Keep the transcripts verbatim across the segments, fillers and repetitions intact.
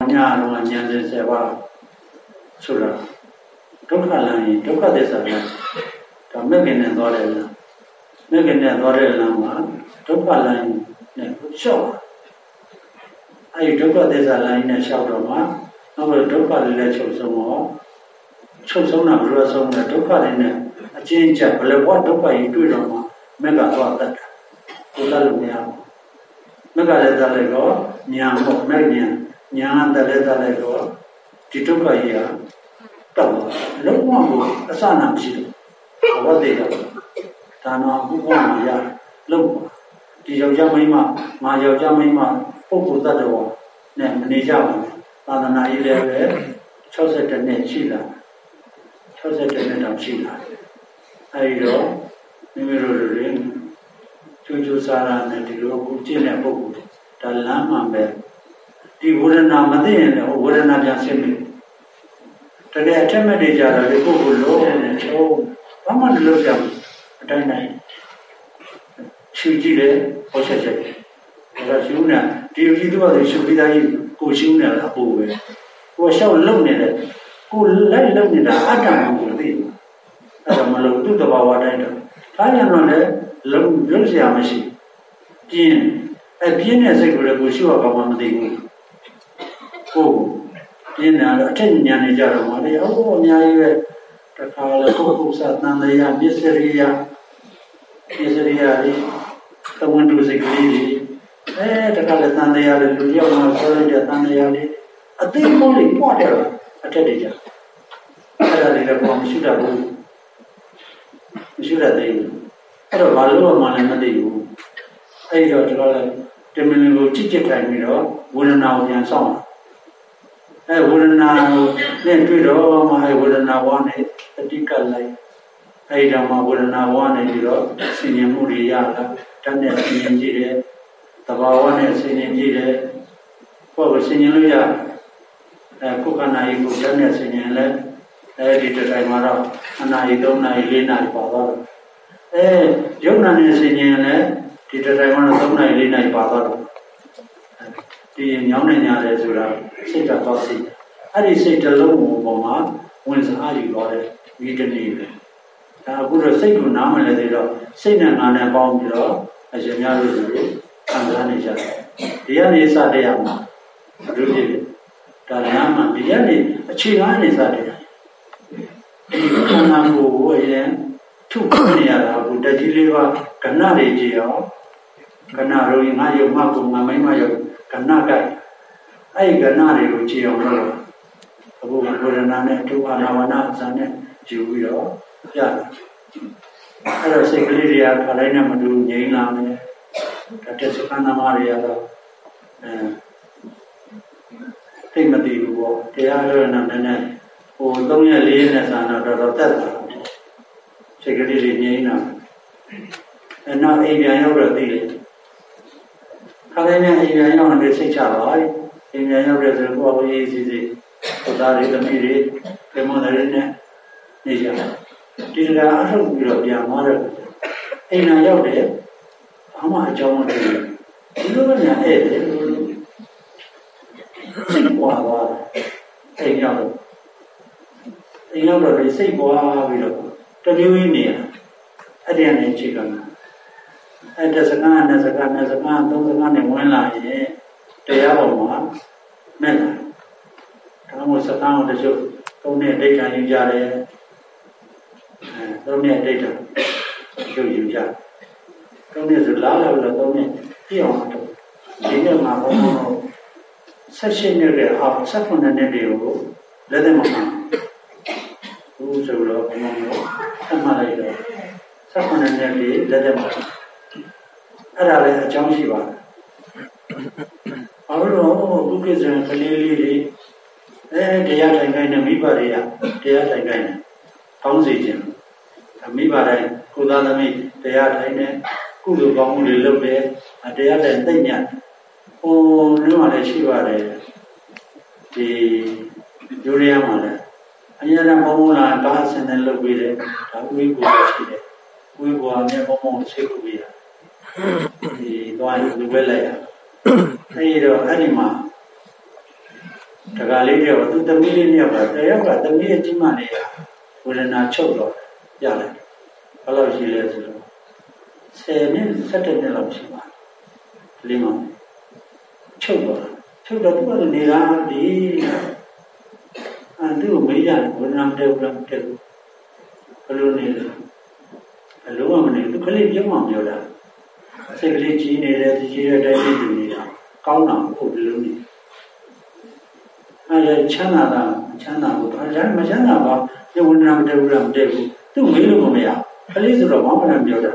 ညာတော့ဉာဏ်စင်ပါဆိုတာဒုက္ခလမ်းရင်ဒုက္ခသစ္စာလမ်းဒါမဲ့ခင်နဲ့သွားတယ်လားမဲ့ခင်နဲ့သွားတဲ့လမ်းမှာဒုက္ခလမ်းနဲ့လျှောက်အဲဒီဒုက္ခသစ္စာလမ်းနဲ့လျှောက်တော့မှနောက်ဒုက္ခလေးလည်းချုပ်ဆုံးတော့ချုပ်ဆုံးတာဘယ်လိုဆုံးလဲဒုက္ခလေးနဲ့အချင်းချင်းဘယ်လိုဘဝဒုက္ခကြီးတွေ့တော့မှမဲ့ကသွားတတ်တာကိုယ်လည်းမရဘူးမဲ့ကလည်းတလည်းတော့ညာပေါ့မဲ့ညာညာတလည်းတလည်းတော့ဒီဒုက္ခကြီးဟာတော့လုံးဝကိုအစနာမရှိဘူးဘာသေးတော့ဒါတော့ဘုရားမရလုံးဒီယောက်ျားမိန်းမငါယောက်ျားမိန်းမပုဂ္ဂိုလ်တ attva နဲ့မနေကြဘူးသာသနာရေးလည်းပဲ၆၁နှစ်ရှိလာ၆၁နှစ်တောင်ရှိလာအဲဒီတော့မိမိတို့တွေကျိုးကျိုးစားရနဲ့ဒီလိုအခုကျင့်တဲ့ပုဂ္ဂိုလ်ဒါလမ်းမှန်ပဲဒီဝေဒနာမသိရင်လည်းဝေဒနာပြန်ဆင်းပြီတကယ်အထက်မဲ့နေကြတာလေပုဂ္ဂိုလ်လုံးနဲ့ချုံဘာမှမလုပ်ကြဘူးအတိုင်းတိုင်းရှုကြည့်လေဟောချက်ချက်ဒါရှုနေဒီကြည့်တော့ရှုပြီးသားကြီးကိုရှုနေတာအပူပဲကိုရှောက်လုံနေတယ်ကိုလိုက်လုံနေတာအတ္တမှကိုသိတယ်အဲ့ဒါမလို့သူ့တဘာဝတိုင်းတော့ဒါကြောင့်လည်းလုံလုံစရာမရှိပြင်းအပြင်းတဲ့စိတ်ကိုလည်းကိုရှုရကောင်းမှမသိဘူးကိုပြင်းတယ်အထက်ဉာဏ်နေကြတော့မှလေအော်အများကြီးပဲတခါလေပုဂ္ဂုသတန်တရားပစ္စရိယပစ္စရိယလေးသဝန္တုစိတ်ကလေးတွေအဲတခါလေတန်တရားလေးလူရောက်မှဆွဲလိုက်တဲ့တန်တရားလေးအသိမိုးလေးပွားတယ်အထက်တွေကြအဲ့ဒါလေးလည်းဘာမှမရှိတတ်ဘူးမရှိတတ်သေးဘူးအဲ့တော့ဘာလို့မှလည်းမသိဘူးအဲ့တော့ဒီလိုလေတမင်ကိုကြည့်ကြည့်ထိုင်ပြီးတော့ဝေဒနာကိုပြန်ဆောင်အဲဝေဒနာကိုနဲ့တွေ့တော့မှအဲဝေဒနာဝါနဲ့အတိကလိုက်အဲဒီတော့မှဝေဒနာဝါနဲ့ပြီးတော့ဆင်ញင်မှုတွေရတာတတ်နဲ့ဆင်ញင်ကြည့်တယ်တဘာဝနဲ့ဆင်ញင်ကြည့်တယ်ကိုယ်ကိုဆင်ញင်လို့ရအဲကိုယ်ကနာရီကိုတတ်နဲ့ဆင်ញင်လဲအဲဒီတိုင်းမှာတော့အနာရီ၃နာရီ၄နာရီပါတော့အဲယုံနာနဲ့ဆင်ញင်လဲဒီတိုင်းမှာတော့၃နာရီ၄နာရီပါတော့ဒီညောင်းနေညာတယ်ဆိုတာစိတ်ကတော့စိတ်အဲ့ဒီစိတ်တစ်လုံးပေါ်မှာဝင်စားယူတော့တဲ့ဒီတနေ့ပဲဒါအခုတော့စိတ်ကိုနားမလဲသေးတော့စိတ်နဲ့ငါနဲ့ပေါင်းပြီးတော့အရှင်များတို့ကိုခံစားနေကြတယ်ဒီကနေစတရားမှာဘုရားကြီးဒါလည်းမှဒီကနေအခြေခံနေစတရားဒီခန္ဓာကိုယ်ကိုအရင်ထုတ်နေရတာအခုတတိလေးပါကဏ္ဍတွေကြည့်အောင်ကဏ္ဍရောငါယုံမှကိုငါမိမယုံကဏ္ဍကအဲ့ဒီကဏ္ဍတွေကိုကြည့်အောင်လို့အခုဝေဒနာနဲ့ဒုက္ခနာဝနာဇာနဲ့ယူပြီးတော့ရတယ်အဲ့တော့စိတ်ကလေးတွေကခါတိုင်းနဲ့မတူငြိမ်းလာမယ်ဒါတက်စခန္ဓာမတွေကတော့အဲသိမသိဘူးပေါ့တရားလို့နာမည်နဲ့ဟို၃ရက်၄ရက်နဲ့ဇာနာတော့တော့တက်တာစိတ်ကလေးတွေငြိမ်းလာအဲနောက်အိမ်ပြန်ရောက်တော့သိတယ်ခါတိုင်းနဲ့အိမ်ပြန်ရောက်နေစိတ်ချပါလေအိမ်ပြန်ရောက်တဲ့ဆိုတော့ကိုယ်ရေးစီစီကိုသားတွေသမီးတွေဒီမွန်တွေနဲ့နေကြတယ်ဒီကအားထုတ်ပြီးတော့ပြန်သွားတယ်အိမ်နာရောက်တယ်ဘာမှအကြောင်းမသိဘူးဒီလိုပဲညာဧည့်တယ်စိတ်ပွားသွားတယ်အိမ်ရောက်တော့အိမ်ရောက်တော့စိတ်ပွားပြီးတော့တမျိုးကြီးနေရအဲ့ဒီကနေချိန်ကအဲ့ဒါစကားနဲ့စကားနဲ့စကားသုံးစကားနဲ့ဝင်လာရင်တရားပေါ်မှာမဲ့လာဒါမှမဟုတ်စကားကိုတချို့သုံးနဲ့ဒိဋ္ဌာယူကြတယ်အဲသုံးနဲ့ဒိဋ္ဌာယူယူကြသုံးနဲ့ဆိုလားလို့သုံးနဲ့ပြည့်အောင်တော့ဒီနေ့မှာဘုံဘုံဆက်ရှိနေတဲ့အောက်ဆက်ဖွင့်တဲ့တွေကိုလက်သက်မှာဘူးဆိုတော့ဘုံဘုံအမှန်လိုက်တော့ဆက်ဖွင့်တဲ့တွေလက်သက်မှာအဲ့ဒါလည်းအကြောင်းရှိပါတယ်။ဘာလို့လဲဘုကိစ္စံကလေးလေးတွေအဲတရားထိုင်ခိုင်းနေမိဘတွေကတရားထိုင်ခိုင်းနေကောင်းစေခြင်းမိဘတိုင်းကိုသားသမီးတရားထိုင်နေကုသိုလ်ကောင်းမှုတွေလုပ်တယ်တရားတိုင်သိညတ်ဟိုလုံးဝလည်းရှိပါတယ်ဒီယူရီးယားမှာလည်းအရင်ကဘုံဘုံလာကားဆင်းတယ်လုပ်ပြီးတယ်ဒါဝိကိုရှိတယ်ဝိကိုအမြဲဘုံဘုံရှိခုပြီးတာဒီတော့လူပဲလိုက်ရအဲဒီတော့အဲ့ဒီမှာတကားလေးတွေကသူသမီးလေးနဲ့ကတယောက်ကသမီးရဲ့ကြီးမလေးကဝေဒနာချုပ်တော့ရလိုက်ဘယ်လိုရှိလဲဆိုတော့ဆယ်နှစ်ဆယ်နှစ်လောက်ရှိပါတယ်လေးမချုပ်တော့ချုပ်တော့သူကနေတာဒီအဲ့သူ့မေးကြတယ်ဝေဒနာမတည့်ဘူးလားမတည့်ဘူးဘယ်လိုနေလဲအလုံးဝမနေသူကလေးပြုံးအောင်ပြောတာစိတ်ကလေးကြီးနေတယ်ကြီးတဲ့အတိုင်းနေနေတာကောင်းတာဟုတ်တယ်လို့နေအဲချမ်းသာတာချမ်းသာဘူးဒါကြမ်းမချမ်းသာပါဒီဝိညာဉ်မတည့်ဘူးလားမတည့်ဘူးသူမေးလို့မရကလေးဆိုတော့ဘာမှမပြောတာ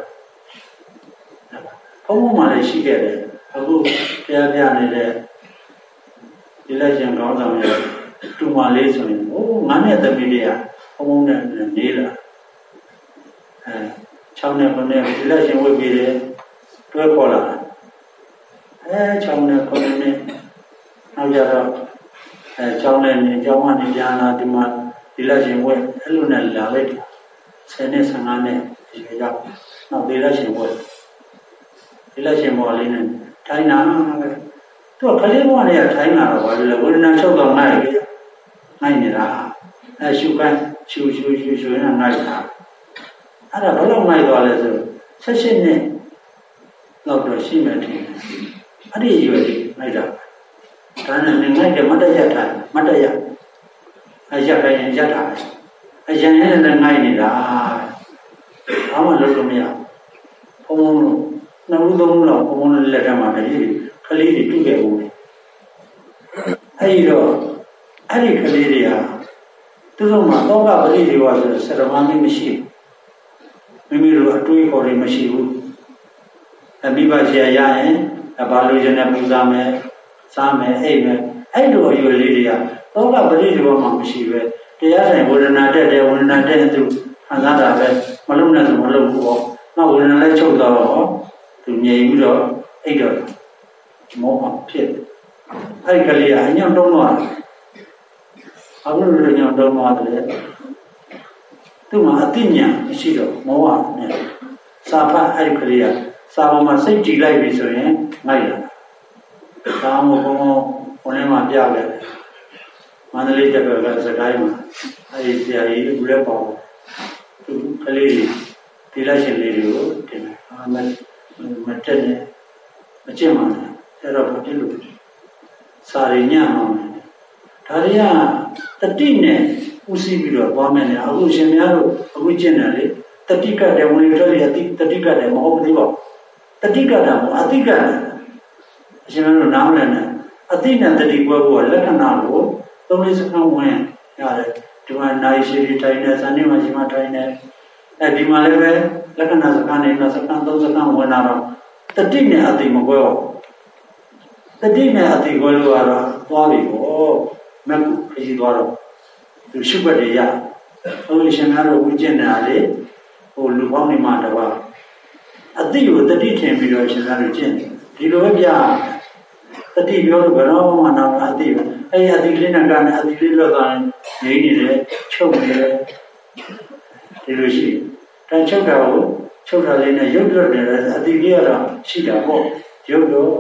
ဘုံဘုံမှလည်းရှိခဲ့တယ်အခုတရားပြနေတဲ့ဒီလက်ရှင်ကောင်းဆောင်ရဲ့တူမလေးဆိုရင်ဟိုငါနဲ့သမီးလေးကဘုံဘုံနဲ့နေလာအဲချောင်းနဲ့ကိုနဲ့ဒီလက်ရှင်ဝတ်ပြီးတယ်တွဲခေါ်လာအဲချောင်းနဲ့ကိုနဲ့နောက်ကြတော့အဲကျောင်းနဲ့နေကျောင်းကနေပြန်လာဒီမှာဒီလက်ရှင်ဝဲအဲ့လိုနဲ့လာလိုက်တယ်ဆယ်နဲ့ဆယ်ငါနဲ့ရွေရောက်နောက်ဒီလက်ရှင်ဝဲဒီလက်ရှင်ဘောလေးနဲ့ထိုင်းနာပဲသူကကလေးဘဝနဲ့ထိုင်းလာတော့ဘာလို့လဲဝေဒနာချုပ်တော့နိုင်ပြီနိုင်နေတာအဲရှုခိုင်းရှုရှုရှုရှုနေနိုင်တာအဲ့ဒါဘယ်လောက်နိုင်သွားလဲဆိုဆက်ရှင်းနဲ့တော့တော့ရှိမှထင်တယ်အဲ့ဒီရွယ်လေးနိုင်တာဒါနဲ့ငိုက်တယ်မတရထားမတရအရက်ပဲရင်ရက်တာပဲအရင်ရင်လည်းငိုက်နေတာဘာမှလုပ်လို့မရဘုံဘုံလို့နှစ်ဦးသုံးဦးလောက်ဘုံဘုံနဲ့လက်ထက်မှာလည်းခလေးတွေတွေ့ခဲ့ဦးတယ်အဲ့ဒီတော့အဲ့ဒီခလေးတွေကသူတို့မှာတော့ကပရိဒီဝါဆိုဆရမမင်းမရှိဘူးမိမိတို့အတွေးခေါ်တွေမရှိဘူးအမိဘဆရာရရင်ဘာလို့ရနေပူဇာမယ်စားမယ်အိပ်မယ်အဲ့လိုအရွယ်လေးတွေကတော့ကပရိဒီဝါမှာမရှိပဲတရားဆိုင်ဝေဒနာတက်တယ်ဝေဒနာတက်သူခံစားတာပဲမလုံးနဲ့ဆိုမလုံးဘူးပေါ့နောက်ဝေဒနာလည်းချုပ်တော့သူငြိမ်ပြီးတော့အိပ်တော့မောဟဖြစ်အဲ့ဒီကလေးကအညံ့တုံးသွားတယ်အခုလိုညံ့တုံးသွားတယ်သူ့မှာအသိဉာဏ်မရှိတော့မောဟနဲ့စာဖတ်အဲ့ဒီကလေးကစာပေါ်မှာစိတ်ကြည်လိုက်ပြီဆိုရင်ငိုက်လာဒါမှမဟုတ်ဘုန်းကြီးမှာပြခဲ့တယ်မန္တလေးတက္ကသိုလ်ကစကိုင်းမှာအဲ့ဒီဆရာကြီးကလည်းပေါ့သူကလေးဒီလက်ရှင်လေးတွေကိုတင်တယ်အာမမတက်နဲ့မကျင့်ပါနဲ့အဲ့တော့ဘာဖြစ်လို့စာရညံ့အောင်ဒါတွေကတတိနဲ့ဥသိပြီးတော့သွားမယ်လေအခုရှင်များတို့အခုကျင့်တယ်လေတတိကတဲ့ဝင်ထွက်ရတိတတိကတဲ့မဟုတ်သေးပါဘူးတတိကတာမဟုတ်အတိကတယ်အရှင်များတို့နားမလည်နဲ့အတိနဲ့တတိကွဲဖို့လက္ခဏာကိုသုံးလေးစကားဝင်ရတယ်ဒီမှာနိုင်ရှိပြီးထိုင်နေစံနေမှာရှိမှထိုင်နေအဲဒီမှာလည်းပဲလက္ခဏာစကားနဲ့စကားသုံးစကားဝင်လာတော့တတိနဲ့အတိမကွဲဘူးတတိနဲ့အတိကွဲလို့ကတော့သွားပြီပေါ့မက်ကူခရီးသွားတော့သူရှုပ်တယ်ရအခုရှင်များတို့ဝိကျင်တာလေဟိုလူပေါင်းနေမှာတပါအတိကိုတတိထင်ပြီးတော့ရှင်များတို့ကျင့်တယ်ဒီလိုပဲပြတတိပြောလို့ဘယ်တော့မှတော့အတိပဲအဲ့ဒီအတိလေးနဲ့ကနေအတိလေးလွတ်သွားရင်ငြိမ့်နေတယ်ချုပ်နေတယ်ဒီလိုရှိတန်ချုပ်တာကိုချုပ်တာလေးနဲ့ရုပ်လွတ်တယ်အတိလေးကတော့ရှိတာပေါ့ရုပ်တော့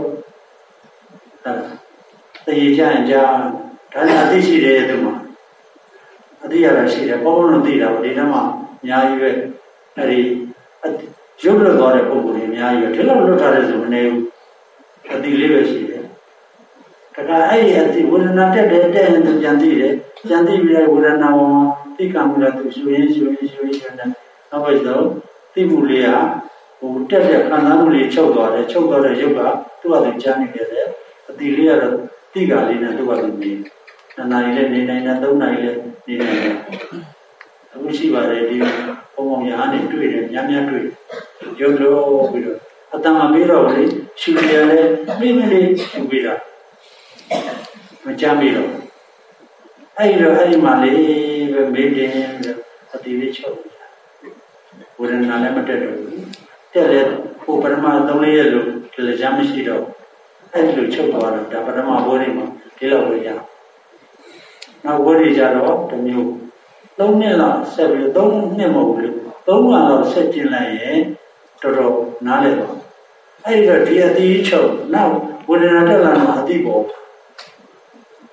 အဲတရေကြရင်ကြာဒါနဲ့အတိရှိတယ်သူမှာအတိရတာရှိတယ်ဘောဘုံလို့သိတာပေါ့ဒီထဲမှာအများကြီးပဲအဲ့ဒီရုပ်လွတ်သွားတဲ့ပုံစံတွေအများကြီးပဲဒီလောက်လွတ်ထားတဲ့ဆိုမနေဘူးအတိလေးပဲရှိတယ်ဒါကအဲ့ဒီအတိဝေဒနာတက်တယ်တက်ရင်သူပြန်သိတယ်ပြန်သိပြီးတော့ဝေဒနာပေါ်မှာသိကံမှုလည်းသူရှုရင်းရှုရင်းရှုရင်းရှုနေနောက်ပဲဆိုသိမှုလေးဟာဟိုတက်တဲ့ခံစားမှုလေးချုပ်သွားတယ်ချုပ်သွားတဲ့ရုပ်ကသူ့ဟာသူကြားနေတယ်အတိလေးကတော့သိကလေးနဲ့သူ့ဟာသူနေနှစ်နာရီလည်းနေနိုင်တယ်သုံးနာရီလည်းနေနိုင်တယ်အခုရှိပါတယ်ဒီဘုံဘုံရဟန်းတွေတွေ့တယ်များများတွေ့ရုပ်လို့ပြီးတော့အတန်မပြီးတော့လေရှုရတယ်လည်းမိမိလေးရှုပြီးတာမကြမ်းပြီးတော့အဲ့ဒီတော့အဲ့ဒီမှာလေးပဲမေးတယ်အတိလေးချုပ်ဝေဒနာလည်းမတက်တော့ဘူးတက်လေဟိုပရမသုံးလေးရဲ့လို့ဒီလည်းကြမ်းမရှိတော့အဲ့ဒီလိုချုပ်သွားတော့ဒါပရမဘိုးတွေမှာဒီလောက်ပဲရနောက်ဘိုးတွေကြတော့တစ်မျိုးသုံးနှစ်လောက်ဆက်ပြီးသုံးနှစ်မဟုတ်ဘူးသုံးလလောက်ဆက်ကျင်လိုက်ရင်တော်တော်နားလည်ပါအဲ့ဒီတော့ဒီအတိချုပ်နောက်ဝေဒနာတက်လာမှအတိပေါ်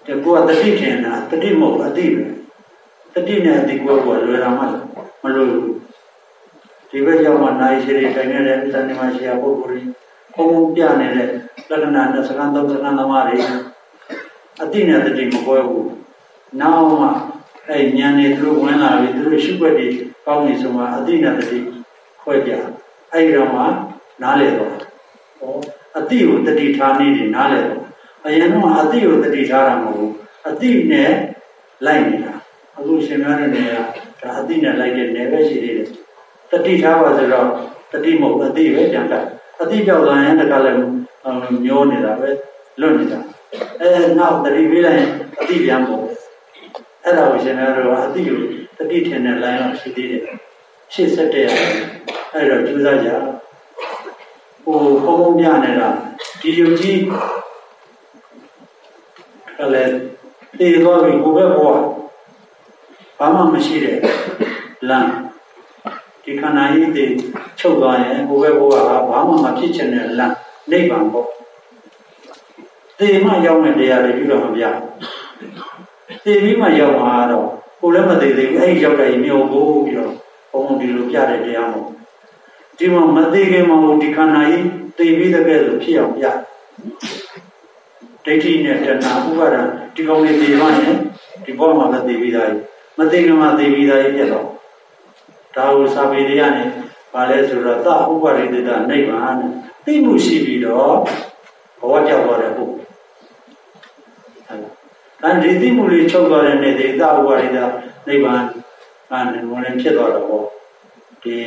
တကူကတတိထင်တာတတိမဟုတ်အတိပဲတတိနဲ့အတိကိုကလွယ်တာမှမလို့ဒီဘက်ရောက်မှနိုင်ရှိတွေတိုင်းနေတဲ့ဇန်နမရှိယပုဂ္ဂိုလ်ကြီးဘုံဘုံပြနေတဲ့လက္ခဏာနဲ့စကားသုံးစကားသမားတွေအတိနဲ့တတိမကွဲဘူးနောက်မှအဲ့ဉာဏ်နဲ့သူတို့ဝင်လာပြီသူတို့ရှုွက်တွေကောင်းနေဆိုမှအတိနဲ့တတိခွဲပြအဲ့တော့မှနားလေတော့ဟောအတိကိုတတိထားနေတယ်နားလေတော့အရင်ကအတိကိုတတိထားတာမဟုတ်ဘူးအတိနဲ့လိုက်နေတာအခုရှင်များတဲ့နေရာဒါအတိနဲ့လိုက်တဲ့နယ်ပဲရှိသေးတယ်တတိထားပါဆိုတော့တတိမဟုတ်အတိပဲကြံတာအတိပြောက်သွားရင်တခါလည်းမျောနေတာပဲလွတ်နေတာအဲနောက်တတိပေးလိုက်ရင်အတိပြန်ပေါ့အဲ့ဒါကိုရှင်များတို့ကအတိကိုတတိထင်တဲ့ line တော့ရှိသေးတယ်ရှေ့ဆက်တဲ့အဲ့တော့ကျူးစားကြဟိုဘုံဘုံပြနေတာဒီယုံကြီးကလည်းတည်သွားပြီဘုဘဘဝဘာမှမရှိတဲ့လမ်းဒီခန္ဓာကြီးတည်ချုပ်သွားရင်ဘုဘဘဝကဘာမှမဖြစ်ချင်တဲ့လမ်းနိဗ္ဗာန်ပေါ့တည်မှရောက်တဲ့တရားတွေပြုတော့မပြတည်ပြီးမှရောက်မှာတော့ကိုယ်လည်းမတည်သေးဘူးအဲ့ဒီရောက်တဲ့မျိုးကိုပြီးတော့ဘုံဘုံဒီလိုပြတဲ့တရားမို့ဒီမှာမသိခင်မှာဒီခန္ဓာကြီးသိပြီးတဲ့ကဲဆိုဖြစ်အောင်ပြဒိဋ္ဌိနဲ့တဏှာဥပါဒံဒီကောင်လေးသိမှရင်ဒီဘောမှာမသိပြီးသားကြီးမသိခင်မှာသိပြီးသားကြီးဖြစ်တော့ဒါကိုစာပေတွေကနေဘာလဲဆိုတော့သဥပါရိတ္တနိဗ္ဗာန်သိမှုရှိပြီးတော့ဘဝကြောက်သွားတယ်ဟုတ်ဒါဒီသိမှုလေးချုပ်သွားတဲ့နေ့ဒီသဥပါရိတ္တနိဗ္ဗာန်အနေနဲ့ဖြစ်သွားတော့ဒီ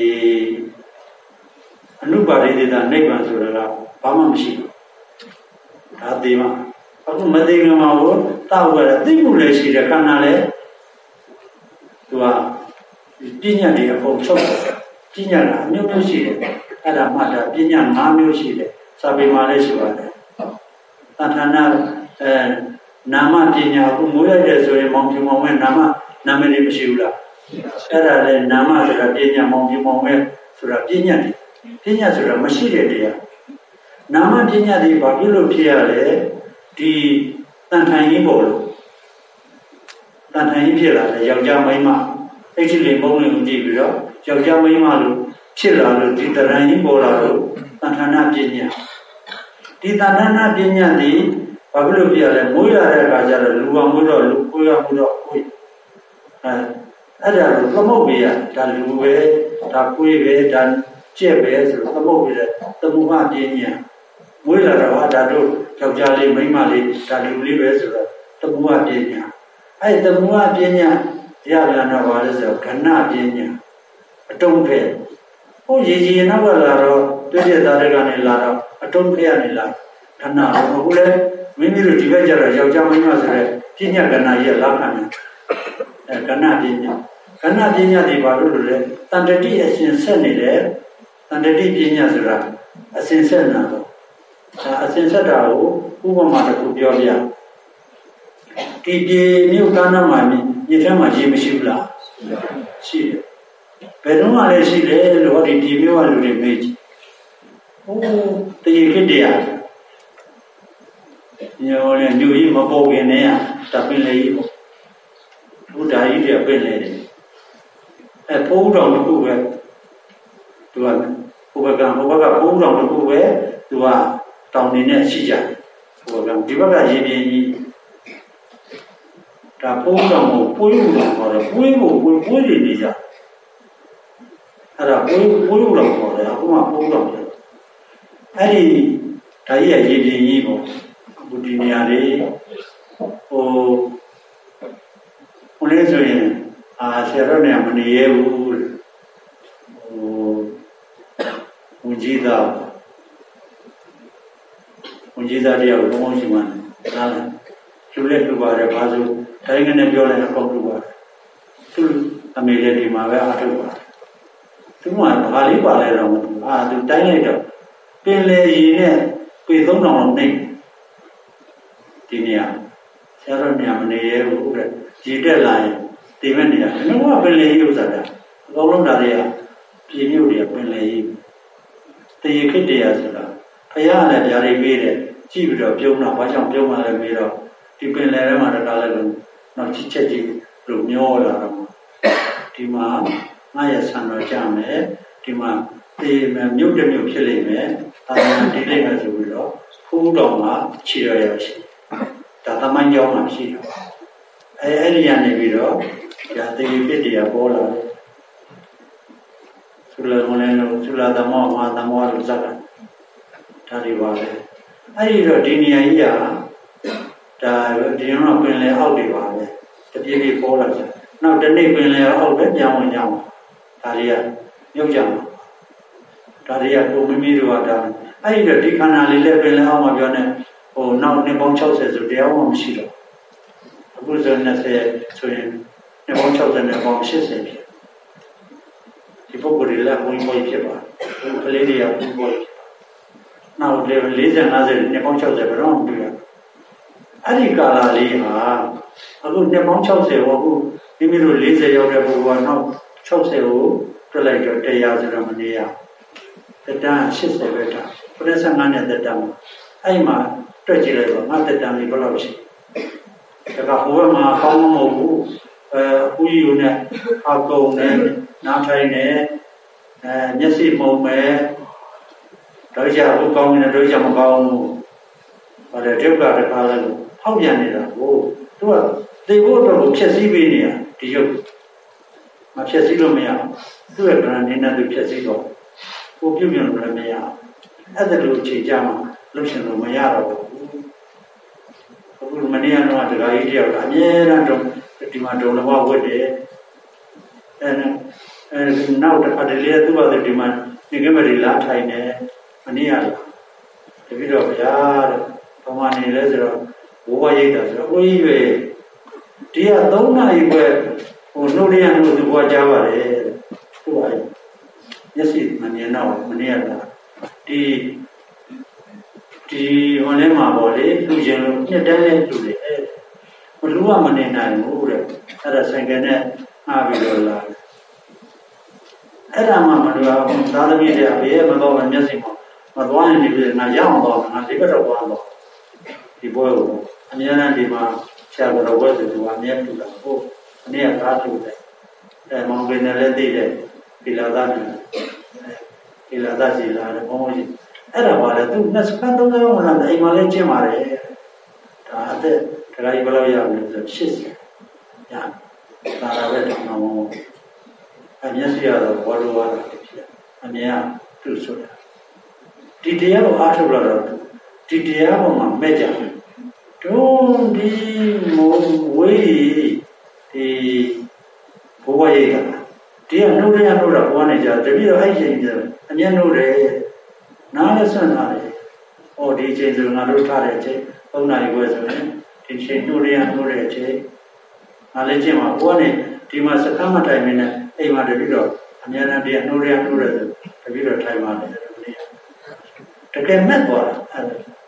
အနုပါရိသေတာနိဗ္ဗာန်ဆိုတာကဘာမှမရှိဘူး။ဒါသိမှအခုမသိခင်မှာကိုတောက်ရတဲ့သိမှုလည်းရှိတယ်ခန္ဓာလည်းသူကပညာတွေအကုန်ချုပ်တယ်ပညာကအမျိုးမျိုးရှိတယ်အဲ့ဒါမှဒါပညာ၅မျိုးရှိတယ်စာပေမှာလည်းရှိပါတယ်။သဏ္ဌာန်အဲနာမပညာကိုမွေးလိုက်တယ်ဆိုရင်မောင်ပြမောင်မဲ့နာမနာမည်တွေမရှိဘူးလား။အဲ့ဒါလည်းနာမဆိုတာပညာမောင်ပြမောင်မဲ့ဆိုတာပညာတွေပညာဆိုတာမရှိတဲ့တရားနာမပညာတွေဘာဖြစ်လို့ဖြစ်ရလဲဒီတန်ထိုင်ကြီးပေါ်လို့တန်ထိုင်ကြီးဖြစ်လာတယ်ယောက်ျားမိန်းမအဲ့ဒီလေမုန်းလေးကိုကြည့်ပြီးတော့ယောက်ျားမိန်းမလို့ဖြစ်လာလို့ဒီတရံကြီးပေါ်လာလို့တန်ထာနာပညာဒီတန်ထာနာပညာတွေဘာဖြစ်လို့ဖြစ်ရလဲမွေးလာတဲ့အခါကျတော့လူကမွေးတော့လူကိုရမှုတော့ကိုယ်အဲအဲ့ဒါကိုသမုတ်ပေးရဒါလူပဲဒါကိုယ်ပဲဒါကျက်ပဲဆိုတော့သမုတ်ပြီးတဲ့သမုဟပညာမွေးလာတော့ဒါတို့ယောက်ျားလေးမိန်းမလေးဒါလူလေးပဲဆိုတော့သမုဟပညာအဲ့သမုဟပညာရပြန်တော့ပါလဲဆိုတော့ခဏပညာအတုံးခဲ့ဟိုရေကြီးနောက်ကလာတော့ပြည့်ပြည့်သားတွေကနေလာတော့အတုံးခဲ့ရနေလာခဏတော့အခုလဲမိမိတို့ဒီဘက်ကျတော့ယောက်ျားမိန်းမဆိုတဲ့ပညာကဏ္ဍရဲ့လာခံတယ်အဲကဏ္ဍပညာကဏ္ဍပညာတွေဘာလို့လဲတန်တတိအရှင်ဆက်နေတယ်တန်တတိပညာဆိုတာအစဉ်ဆက်နာတော့ဒါအစဉ်ဆက်တာကိုဥပမာတစ်ခုပြောပြဒီပြေမြို့ကမ်းနားမှာမြေထဲမှာရေမရှိဘူးလားရှိတယ်ဘယ်တော့မှလည်းရှိတယ်လို့ဟောဒီပြေမြို့ကလူတွေမေးကြည့်ဟိုတရေခစ်တရားညောလည်းမြို့ကြီးမပေါ်ခင်တည်းကတပင်လေကြီးပေါ့ဘုရားကြီးတွေပင်လေတယ်အဲဘုံတော်တစ်ခုပဲသူကဘုဘကဘုဘကဘုံတော်တစ်ခုပဲသူကတောင်းနေနဲ့ရှိကြတယ်ဘုဘကဒီဘက်ကရေပြင်းကြီးဒါဘုံတော်ကိုပွေးလို့ခေါ်တယ်ပွေးကိုပွေးပွေးနေနေကြအဲ့ဒါပွေးပွေးလို့ခေါ်တယ်အခုမှဘုံတော်တယ်အဲ့ဒီဒါကြီးရဲ့ရေပြင်းကြီးပေါ့အခုဒီနေရာလေးဟိုဘုလေးဆိုရင်အာဆရာတော်နေမနေရဘူးဟိုဝန်ကြီးသားဝန်ကြီးသားတရားကိုဘုံရှိမှနားလားလူလက်လူပါတယ်ဘာလို့တိုင်းကနေပြောလိုက်တော့လူပါတယ်သူအမေလည်းဒီမှာပဲအားထုတ်ပါသူကဘာလေးပါလဲတော့မသိဘူးအာသူတိုင်းလိုက်တော့ပင်လေရီနဲ့ပေသုံးတောင်လောက်နေဒီနေရာဆရာတော်နေမနေရဘူးတဲ့ကြည်တက်လာရင်ဒီမဲ့နေရာဘယ်တော့ပင်လေရီဥစ္စာတာအကုန်လုံးဒါတွေကပြည်မြို့တွေကပင်လေရီတရေခစ်တရားဆိုတာဘုရားလည်းဗျာဒိတ်ပေးတယ်ကြည့်ပြီးတော့ပြုံးတော့ဘာကြောင့်ပြုံးမှလဲမေးတော့ဒီပင်လယ်ထဲမှာတကားလည်းနောက်ချစ်ချက်ကြီးလို့မျောလာတော့ဒီမှာငါရဲ့ဆံတော်ကြမယ်ဒီမှာဒီမြုပ်တမြုပ်ဖြစ်လိမ့်မယ်ဒါမှဒီလိမ့်မယ်ဆိုပြီးတော့ဖူးတော်မှာခြေရရရှိဒါသမိုင်းကြောင်းမှာရှိတော့အဲအဲ့ဒီကနေပြီးတော့ဒါတေဖြစ်တရားပေါ်လာတယ်သုလမလည်းလို့သုလသမောမာသမောလို့ဇက်ကဒါတွေပါလေအဲ့ဒီတော့ဒီနေရာကြီးကဒါဒီတော့ပင်လယ်အောက်တွေပါပဲတပြေးပြေးပေါ်လာတယ်နောက်တနေ့ပင်လယ်အောက်ပဲပြန်ဝင်ကြအောင်ဒါတွေကမြုပ်ကြအောင်ဒါတွေကကိုမိမိတို့ကဒါအဲ့ဒီတော့ဒီခန္ဓာလေးလည်းပင်လယ်အောက်မှာပြောနေဟိုနောက်နှစ်ပေါင်း၆၀ဆိုတရားမှမရှိတော့အခုဆို၂၀ဆိုရင်နှစ်ပေါင်း၆၀နဲ့ပေါင်း၈၀ဖြစ်ဒီပုဂ္ဂိုလ်တွေလည်းဘုံဘွယ်ဖြစ်ပါတယ်ဒီကလေးတွေကဘုံဘွယ်ဖြစ်ပါနောက်၄၀ ၅၀နှစ်ပေါင်း၆၀ဘယ်တော့မှမတွေ့ရအဲ့ဒီကာလလေးဟာအခုနှစ်ပေါင်း၆၀ဟောအခုမိမိတို့၄၀ရောက်တဲ့ပုဂ္ဂိုလ်ကနောက်၆၀ကိုပြလိုက်တော့တရားဆိုတော့မနေရတတန်း၈၀ပဲတာပရိသတ်ငါးနဲ့တတန်းအဲ့မှာတွက်ကြည့်လိုက်တော့ငါတတန်းလေးဘယ်လောက်ရှိဒါကဟိုဘက်မှာကောင်းမဟုတ်ဘူးအဲဦးယူနဲ့အကုံနဲ့နားထိုင်နဲ့အဲမျက်စိမှုံမဲ့တော့ကြဘူးကောင်းနေတော့ကြမကောင်းဘူးဟောတယ်ဒုက္ခတခါလည်းဖောက်ပြန်နေတာကိုသူကသိဖို့အတွက်ကိုဖြည့်ဆည်းပေးနေတာဒီရုပ်မဖြည့်ဆည်းလို့မရသူ့ရဲ့ဗရဏနေနဲ့သူဖြည့်ဆည်းတော့ကိုပြုတ်ပြန်လို့လည်းမရအဲ့ဒါလိုချိန်ကြမှာလုပ်ရှင်လို့မရတော့ဘူးအခုမနေ့ကတော့ဒကာကြီးတယောက်ကအမြဲတမ်းတော့ဒီမှာဒုံလဘဝတ်တယ်အဲအဲနောက်တစ်ခါတလေသူ့ဘာသာဒီမှာနေကမရီလာထိုင်နေမနေ့ကတပည့်တော်ဗျာတဲ့ဘာမှနေလဲဆိုတော့ဘဝရိတ်တာဆိုတော့ကိုကြီးပဲဒီကသုံးနာရီပဲဟိုနှုတ်ရနှုတ်သူဘဝကြားပါတယ်ဟုတ်ပါရဲ့မျက်စိမမြင်တော့မနေ့ကဒီဒီဟိုလည်းမှာပေါ့လေလူချင်းလို့နှစ်တန်းနဲ့လူတွေအဲဘလူကမနေနိုင်ဘူးတဲ့အဲ့ဒါဆိုင်ကနဲ့အားပြီးတော့လာအဲ့ဒါမှမလို့သာသမီတွေဘေးမတော့မျက်စိမှာမသွားရင်ဒီငါရအောင်တော့ငါဒီဘက်တော့သွားတော့ဒီဘွဲကိုအများနဲ့ဒီမှာဆရာတော်ဝဲသူကအများတူတာဟုတ်အနည်းကားတူတယ်အဲမောင်ပင်နဲ့လည်းသိတယ်ဒီလာသားနဲ့ဒီလာသားစီလာတယ်ဘုန်းကြီးအဲ့ဒါပါလေသူနှစ်စပတ်သုံးစပတ်မှလည်းအိမ်မှာလည်းကျင့်ပါတယ်ဒါအသက်ဒကာကြီးဘယ်လောက်ရမလဲဆိုရှစ်ဆယ်ရဒါလာပဲတော့မောင်အမျက်စိရတော့ဘောလိုရတာဖြစ်အမြင်ကသူ့ဆိုတာဒီတရားကိုအားထုတ်လာတော့ဒီတရားပေါ်မှာမဲ့ကြတယ်တုံးဒီမိုးဝေးဒီဘဝရိတ်တာဒီကနှုတ်ရနှုတ်တာဘဝနဲ့ကြာတပည့်တော့အဲ့ချိန်ကျအမျက်နှုတ်တယ်နားလည်းဆွန့်ထားတယ်ဟောဒီချိန်ဆိုငါတို့ထားတဲ့အချိန်သုံးနာရီခွဲဆိုရင်ဒီချိန်နှုတ်ရနှုတ်တဲ့အချိန်ငါလည်းကျင့်မှာဘဝနဲ့ဒီမှာစကားမတိုင်မင်းနဲ့အိမ်မှာတပည့်တော့အများနဲ့ဒီနှုတ်ရနှုတ်တယ်တပည့်တော့ထိုင်ပါတယ်တကယ်မဲ့သွားတာ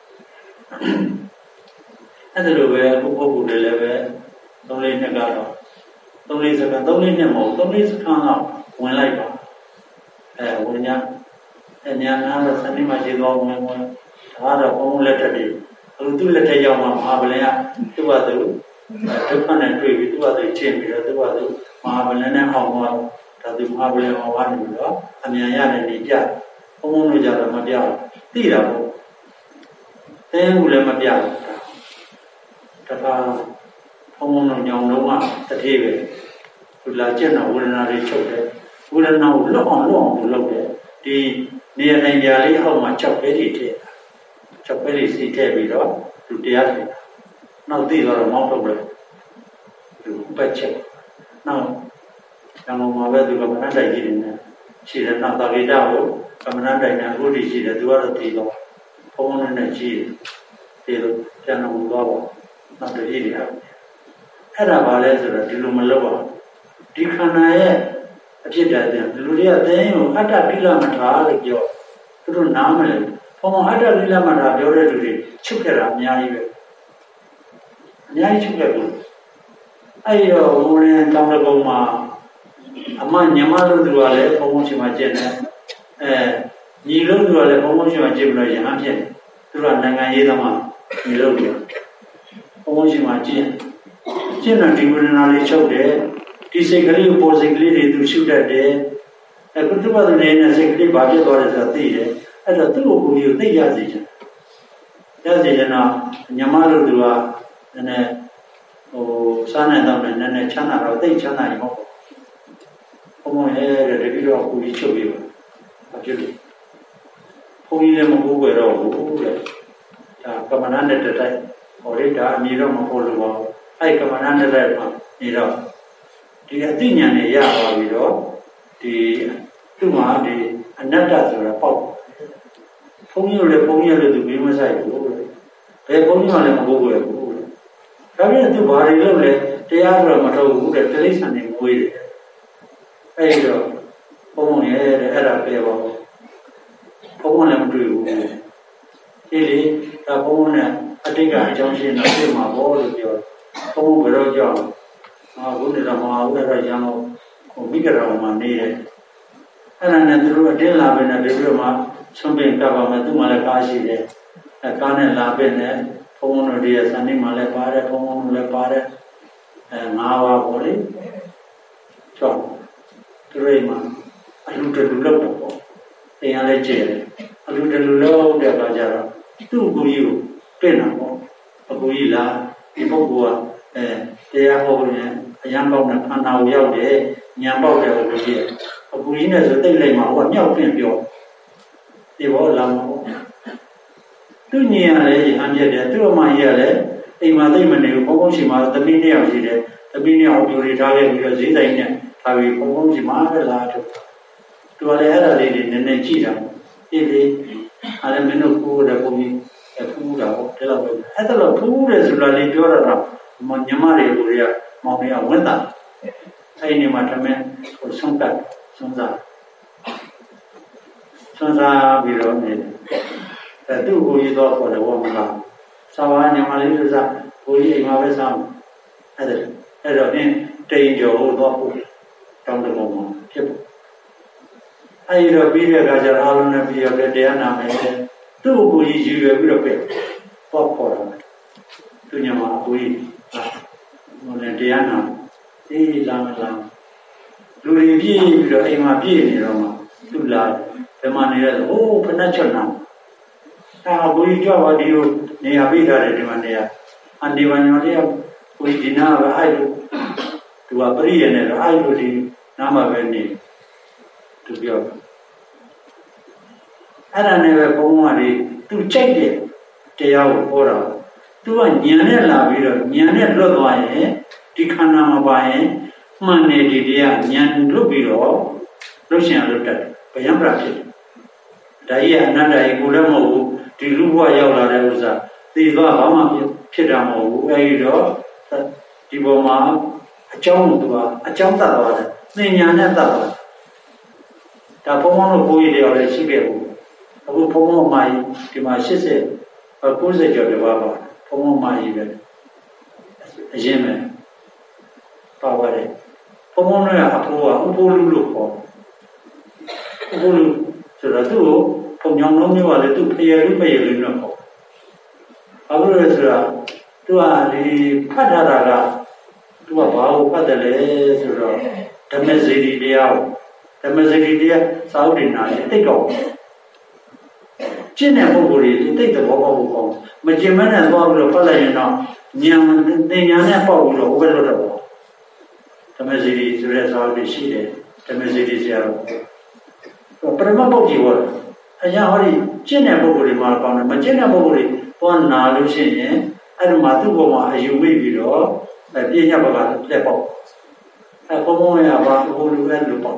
အဲ့ဒါလိုပဲဘုပုဂ္ဂိုလ်တွေလည်းပဲသုံးလေးနှစ်ကတော့သုံးလေးစကားသုံးလေးနှစ်မဟုတ်သုံးလေးစကားတော့ဝင်လိုက်ပါအဲဝင်ညာအညာနာတော့စနေမှရှိသွားဝင်ဝင်ဒါတော့ဘုံလက်ထက်တွေအခုသူ့လက်ထက်ရောက်မှမဟာဗလင်ကသူ့ဘာသူဒုက္ခနဲ့တွေ့ပြီးသူ့ဘာသူချင်းပြီးတော့သူ့ဘာသူမဟာဗလင်နဲ့အောင်သွားဒါသူမဟာဗလင်အောင်ကနေပြီးတော့အမြန်ရတယ်နေကြဘုံဘုံတို့ကြတော့မပြဘူးသိတာပေါ့သင်ကူလည်းမပြဘူးတခါဘုံဘုံတို့ညောင်လုံးကတတိပဲသူလာကျင့်တော့ဝေဒနာတွေချုပ်တယ်ဝေဒနာကိုလွတ်အောင်လွတ်အောင်လုပ်တယ်ဒီနေရာတိုင်းကြာလေးအောက်မှာ၆ပဲတွေထည့်၆ပဲတွေစီထည့်ပြီးတော့သူတရားထည့်နောက်သိတော့မောင်းထုတ်တယ်သူပတ်ချက်နောက်ကံတော်မှာပဲသူကမနှတိုက်ကြည့်နေတယ်ရှိတယ်နောက်တာဂိတာကိုကမ္မနာတိုင်နဲ့အခုတည်ရှိတယ်သူကတော့တည်တော့ဘုံနဲ့နဲ့ကြည့်တယ်လို့ပြန်တော်သွားပါနောက်တည်းရည်ရတယ်အဲ့ဒါပါလဲဆိုတော့ဒီလိုမလုပ်အောင်ဒီခန္ဓာရဲ့အဖြစ်တရားတဲ့လူတွေကသိရင်ကိုအတ္တပိလမထာလို့ပြောသူတို့နားမလဲဘုံအတ္တပိလမထာပြောတဲ့လူတွေချုပ်ခဲ့တာအများကြီးပဲအများကြီးချုပ်ခဲ့ဘူးအဲ့ရောဘုံနဲ့တောင်းတကုံမှာအမညမလို့သူကလည်းဘုံဘုံရှိမှကျင့်တယ်အဲညီလို့သူကလည်းဘုံဘုံရှိမှကျင့်ပြီးတော့ရဟန်းဖြစ်တယ်သူကနိုင်ငံရေးသမားညီလို့သူကဘုံုံးရှင်မှာကျင့်ကျင့်တဲ့ဒီဝိညာဉ်လေးချုပ်တယ်ဒီစိတ်ကလေးကိုပေါ်စိတ်ကလေးတွေသူရှုတတ်တယ်အဲကုသပဒနေတဲ့စိတ်ကလေးဘာဖြစ်သွားလဲဆိုတာသိတယ်အဲ့တော့သူ့ကိုယ်ကိုသိရစေချင်ရစေချင်တော့ညမတို့သူကနည်းနည်းဟိုစားနေတော့လည်းနည်းနည်းချမ်းသာတော့သိချမ်းသာရင်ဟုတ်ဘုံဘုံရဲ့တတိတော့ကိုကြီးချုပ်ပြီးပါဘာဖြစ်လဲဘုံကြီးလည်းမဟုတ်ကြတော့ဘူးတဲ့ဒါကမ္မနာနဲ့တတိုက်ဟောလေဒါအမြင်တော့မဟုတ်လို့ပါအဲ့ကမ္မနာနဲ့တိုက်မှာနေတော့ဒီအသိဉာဏ်နဲ့ရသွားပြီးတော့ဒီသူ့မှာဒီအနတ္တဆိုတာပေါက်ဘုံကြီးလည်းဘုံကြီးလည်းသူဘေးမဆိုင်ဘူးဘယ်ဘုံကြီးမှလည်းမဟုတ်ဘူးဒါပေမဲ့သူဘာတွေလုပ်လဲတရားဆိုတော့မထုတ်ဘူးတဲ့တိရစ္ဆာန်တွေမွေးတယ်အဲ့ဒီတော့ဘုံဘုံရဲ့အဲ့ဒါပဲပေါ့ဘုံဘုံလည်းမတွေ့ဘူးဒီလေဒါဘုံဘုံနဲ့အတိတ်ကအကြောင်းရှင်းတော့ပြမှာပေါ့လို့ပြောဘုံဘုံဘယ်တော့ကြောက်အာဘုန်းတော်မှာဦးရတော့ရံတော့ဟိုမိကြတော်မှာနေတယ်အဲ့ဒါနဲ့သူတို့အတင်းလာပဲနဲ့ဒီလိုမှဆုံးပင်ကပ်ပါမယ်သူမှလည်းကားရှိတယ်အဲကားနဲ့လာပဲနဲ့ဘုံဘုံတို့ရဲ့စံနေမှာလည်းပါတယ်ဘုံဘုံတို့လည်းပါတယ်အဲငါးပါးပေါ့လေကြောက်သူတို့မှအလူတလူလောက်ပေါ့တရားလည်းကျဲတယ်အလူတလူလောက်တဲ့အခါကျတော့သူ့ကိုကြီးကိုပြင်တာပေါ့အကိုကြီးလားဒီပုဂ္ဂိုလ်ကအဲတရားဟောရင်အရန်ပေါက်နဲ့ခန္ဓာကိုရောက်တယ်ဉာဏ်ပေါက်တယ်လို့ကြီးအကူကြီးနဲ့ဆိုတိတ်လိုက်မှာဟိုကမြောက်ပြင်ပြောဒီဘောလာမှာပေါ့သူညင်ရလဲရဟန်းပြတယ်သူ့အမကြီးရလဲအိမ်မှာသိမနေဘူးဘုံဘုံရှိမှာတပိနှစ်ယောက်ရှိတယ်တပိနှစ်ယောက်ပြိုတွေထားခဲ့ပြီးတော့ဈေးတိုင်းနဲ့ထားပြီးဘုံဘုံရှိမှာပဲလာတော့သူကလည်းအဲ့ဒါလေးတွေနည်းနည်းကြည့်တာအေးလေအဲ့ဒါမင်းတို့ကိုယ်တဲ့ဘုံကြီးဖူးတာပေါ့ဒါတော့အဲ့ဒါတော့ဖူးတယ်ဆိုတာလေးပြောရတာမညမတွေကိုတွေကမောင်တွေကဝင်တာအဲ့ဒီမှာတမန်ဟိုဆုံးတက်ဆုံးစားဆုံးစားပြီးတော့နေတယ်သူ့ကိုကြီးတော့ခေါ်တယ်ဘောမလားစာဝါညမလေးလို့စားကိုကြီးအိမ်မှာပဲစားအဲ့ဒါအဲ့တော့နင်းတိန်ကျော်ဟိုတော့တောင်းတဘောမှာဖြစ်ပေါ့အဲ့ဒီတော့ပြီးတဲ့အခါကျအားလုံးနဲ့ပြီးတော့တရားနာမယ်သူ့ကိုကြီးယူရပြီးတော့ပြပေါ့ခေါ်တာသူညမအကိုကြီးဟိုလည်းတရားနာအေးလာမလားလူတွေပြည့်ပြီးတော့အိမ်မှာပြည့်နေတော့မှသူ့လာဘယ်မှာနေရလဲဟိုးဖဏတ်ချွတ်နာအာကိုကြီးကြွားပါဒီလိုနေရာပေးထားတယ်ဒီမှာနေရာအန်ဒီဝညောတရားကိုကြီးဒီနာပဲအဲ့လိုသူကပရိယေနဲ့တော့အဲ့လိုဒီနားမှာပဲနေသူပြောအဲ့ဒါနဲ့ပဲဘုံဘုံကလေသူကြိုက်တဲ့တရားကိုဟောတာသူကဉာဏ်နဲ့လာပြီးတော့ဉာဏ်နဲ့လွတ်သွားရင်ဒီခန္ဓာမှာပါရင်မှန်တယ်ဒီတရားဉာဏ်လွတ်ပြီးတော့လွတ်ရှင်လွတ်တတ်တယ်ဗျံပရာဖြစ်တယ်ဒါကြီးကအနတ္တကြီးကိုလည်းမဟုတ်ဘူးဒီလူဘဝရောက်လာတဲ့ဥစ္စာသိသွားဘာမှဖြစ်တာမဟုတ်ဘူးအဲဒီတော့ဒီပေါ်မှာအကြောင်းသူကအကြောင်းတတ်သွားတယ်သင်ညာနဲ့တတ်သွားဒါဘုံဘုံတို့ကိုယ်ရည်တွေလည်းရှိခဲ့ဘူးအခုဘုံဘုံမှာဒီမှာ၈၀၉၀ကျော်တပါးပါဘုံဘုံမှာကြီးပဲအရင်ပဲပါပါတယ်ဘုံဘုံတို့ကအဖိုးကအဖိုးလူလို့ခေါ်အဖိုးလူဆိုတော့သူ့ကိုဘုံညောင်းလုံးမျိုးကလည်းသူ့ဖျယ်လူဖျယ်လူနဲ့ခေါ်ဘာလို့လဲဆိုတော့သူကဒီဖတ်ထားတာကသူကဘာကိုဖတ်တယ်လဲဆိုတော့ဓမ္မစေတီတရားဓမ္မစေတီတရားစာအုပ်တွေနာတိတ်ကောက်ကျင့်တဲ့ပုဂ္ဂိုလ်တွေတိတ်သဘောပေါက်ဖို့ကောင်းမကျင်မနဲ့သွားပြီးတော့ဖတ်လိုက်ရင်တော့ဉာဏ်သင်ဉာဏ်နဲ့ပေါက်ပြီးတော့ဘယ်လိုတော့ဓမ္မစေတီဆိုတဲ့စာအုပ်တွေရှိတယ်ဓမ္မစေတီဆရာတော်ပရမပုဂ္ဂိုလ်ဟောအရာဟောဒီကျင့်တဲ့ပုဂ္ဂိုလ်တွေမှာကောင်းတယ်မကျင့်တဲ့ပုဂ္ဂိုလ်တွေသွားနာလို့ရှိရင်အဲ့ဒီမှာသူ့ဘုံမှာအယူမိပြီးတော့ပြည့်ညတ်ဘကလက်ပေါက်အဲဘုံဘုံရပါဘုံလူလည်းလူပေါက်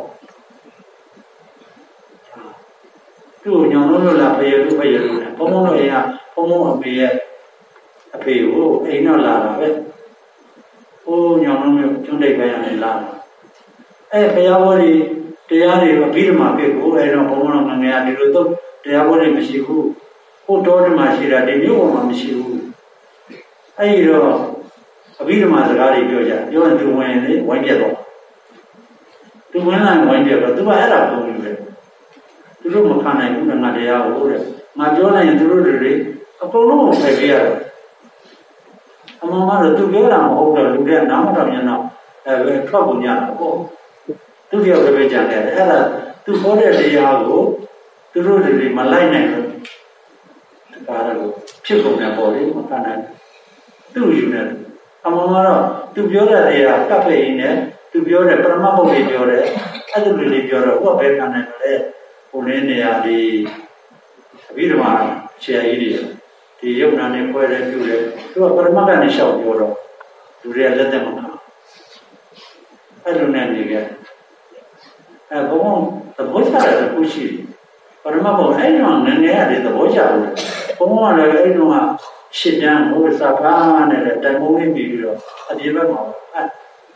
သူ့ညောင်လုံးလို့လာဖယလူဖယလူနဲ့ဘုံဘုံတို့အိမ်ကဘုံဘုံအမေရဲ့အဖေကိုအိမ်တော့လာတာပဲဟိုညောင်လုံးမျိုးကျွန်းတိတ်ပဲရနေလာအဲဘုရားဘောဒီတရားတွေအဘိဓမ္မာဖြစ်ကိုအဲတော့ဘုံဘုံတို့ငငယ်ဒီလိုတော့တရားဘောတွေမရှိဘူးဟိုတော်တယ်မှာရှိတာဒီမျိုးပေါ်မှာမရှိဘူးအဲဒီတော့အဘိဓမ္မာစကားတွေပြောကြပြောရင်သူဝင်လေဝိုင်းပြတ်တော့သူဝင်လာဝိုင်းပြတ်တော့သူကအဲ့ဒါပုံယူတယ်သူတို့မခံနိုင်ဘူးငါတရားကိုတဲ့ငါပြောလိုက်ရင်သူတို့တွေအကုန်လုံးဖယ်ပေးရတယ်အအမှန်မှတော့သူပြောတာမဟုတ်တော့လူတွေကနားမထောင်ရင်တော့အဲထွက်ကုန်ကြတာပေါ့သူတယောက်ပဲကြံတယ်အဲ့ဒါသူဟောတဲ့တရားကိုသူတို့တွေမလိုက်နိုင်ဘူးဒါတော့ဖြစ်ကုန်တယ်ပေါ့လေမခံနိုင်သူ့ယူနေတယ်အမှန်မှတော့သူပြောတဲ့တရားကပ်ဖိနေတယ်သူပြောတဲ့ပရမတ်ဘုတ်ကြီးပြောတယ်အဲ့ဒီလိုလေးပြောတော့ဟောဘယ်ခံနိုင်လဲဟိုလင်းနေရာဒီအဘိဓမ္မာဆရာကြီးတွေဒီယုံနာနဲ့ဖွဲ့တဲ့ပြုတယ်သူကပရမတ်ကနေလျှောက်ပြောတော့လူတွေကလက်သက်မခံအဲ့လိုနဲ့နေကြအဲဘုံသဘောကျတယ်ခုရှိပရမတ်ဘုံအဲ့တော့ငငယ်ရတယ်သဘောကျတယ်ဘုံကလည်းအဲ့တော့ရှစ်တန်းဟိုစကားနဲ့တိုင်မုံလေးပြီးပြီးတော့အဒီဘက်မှာအဲ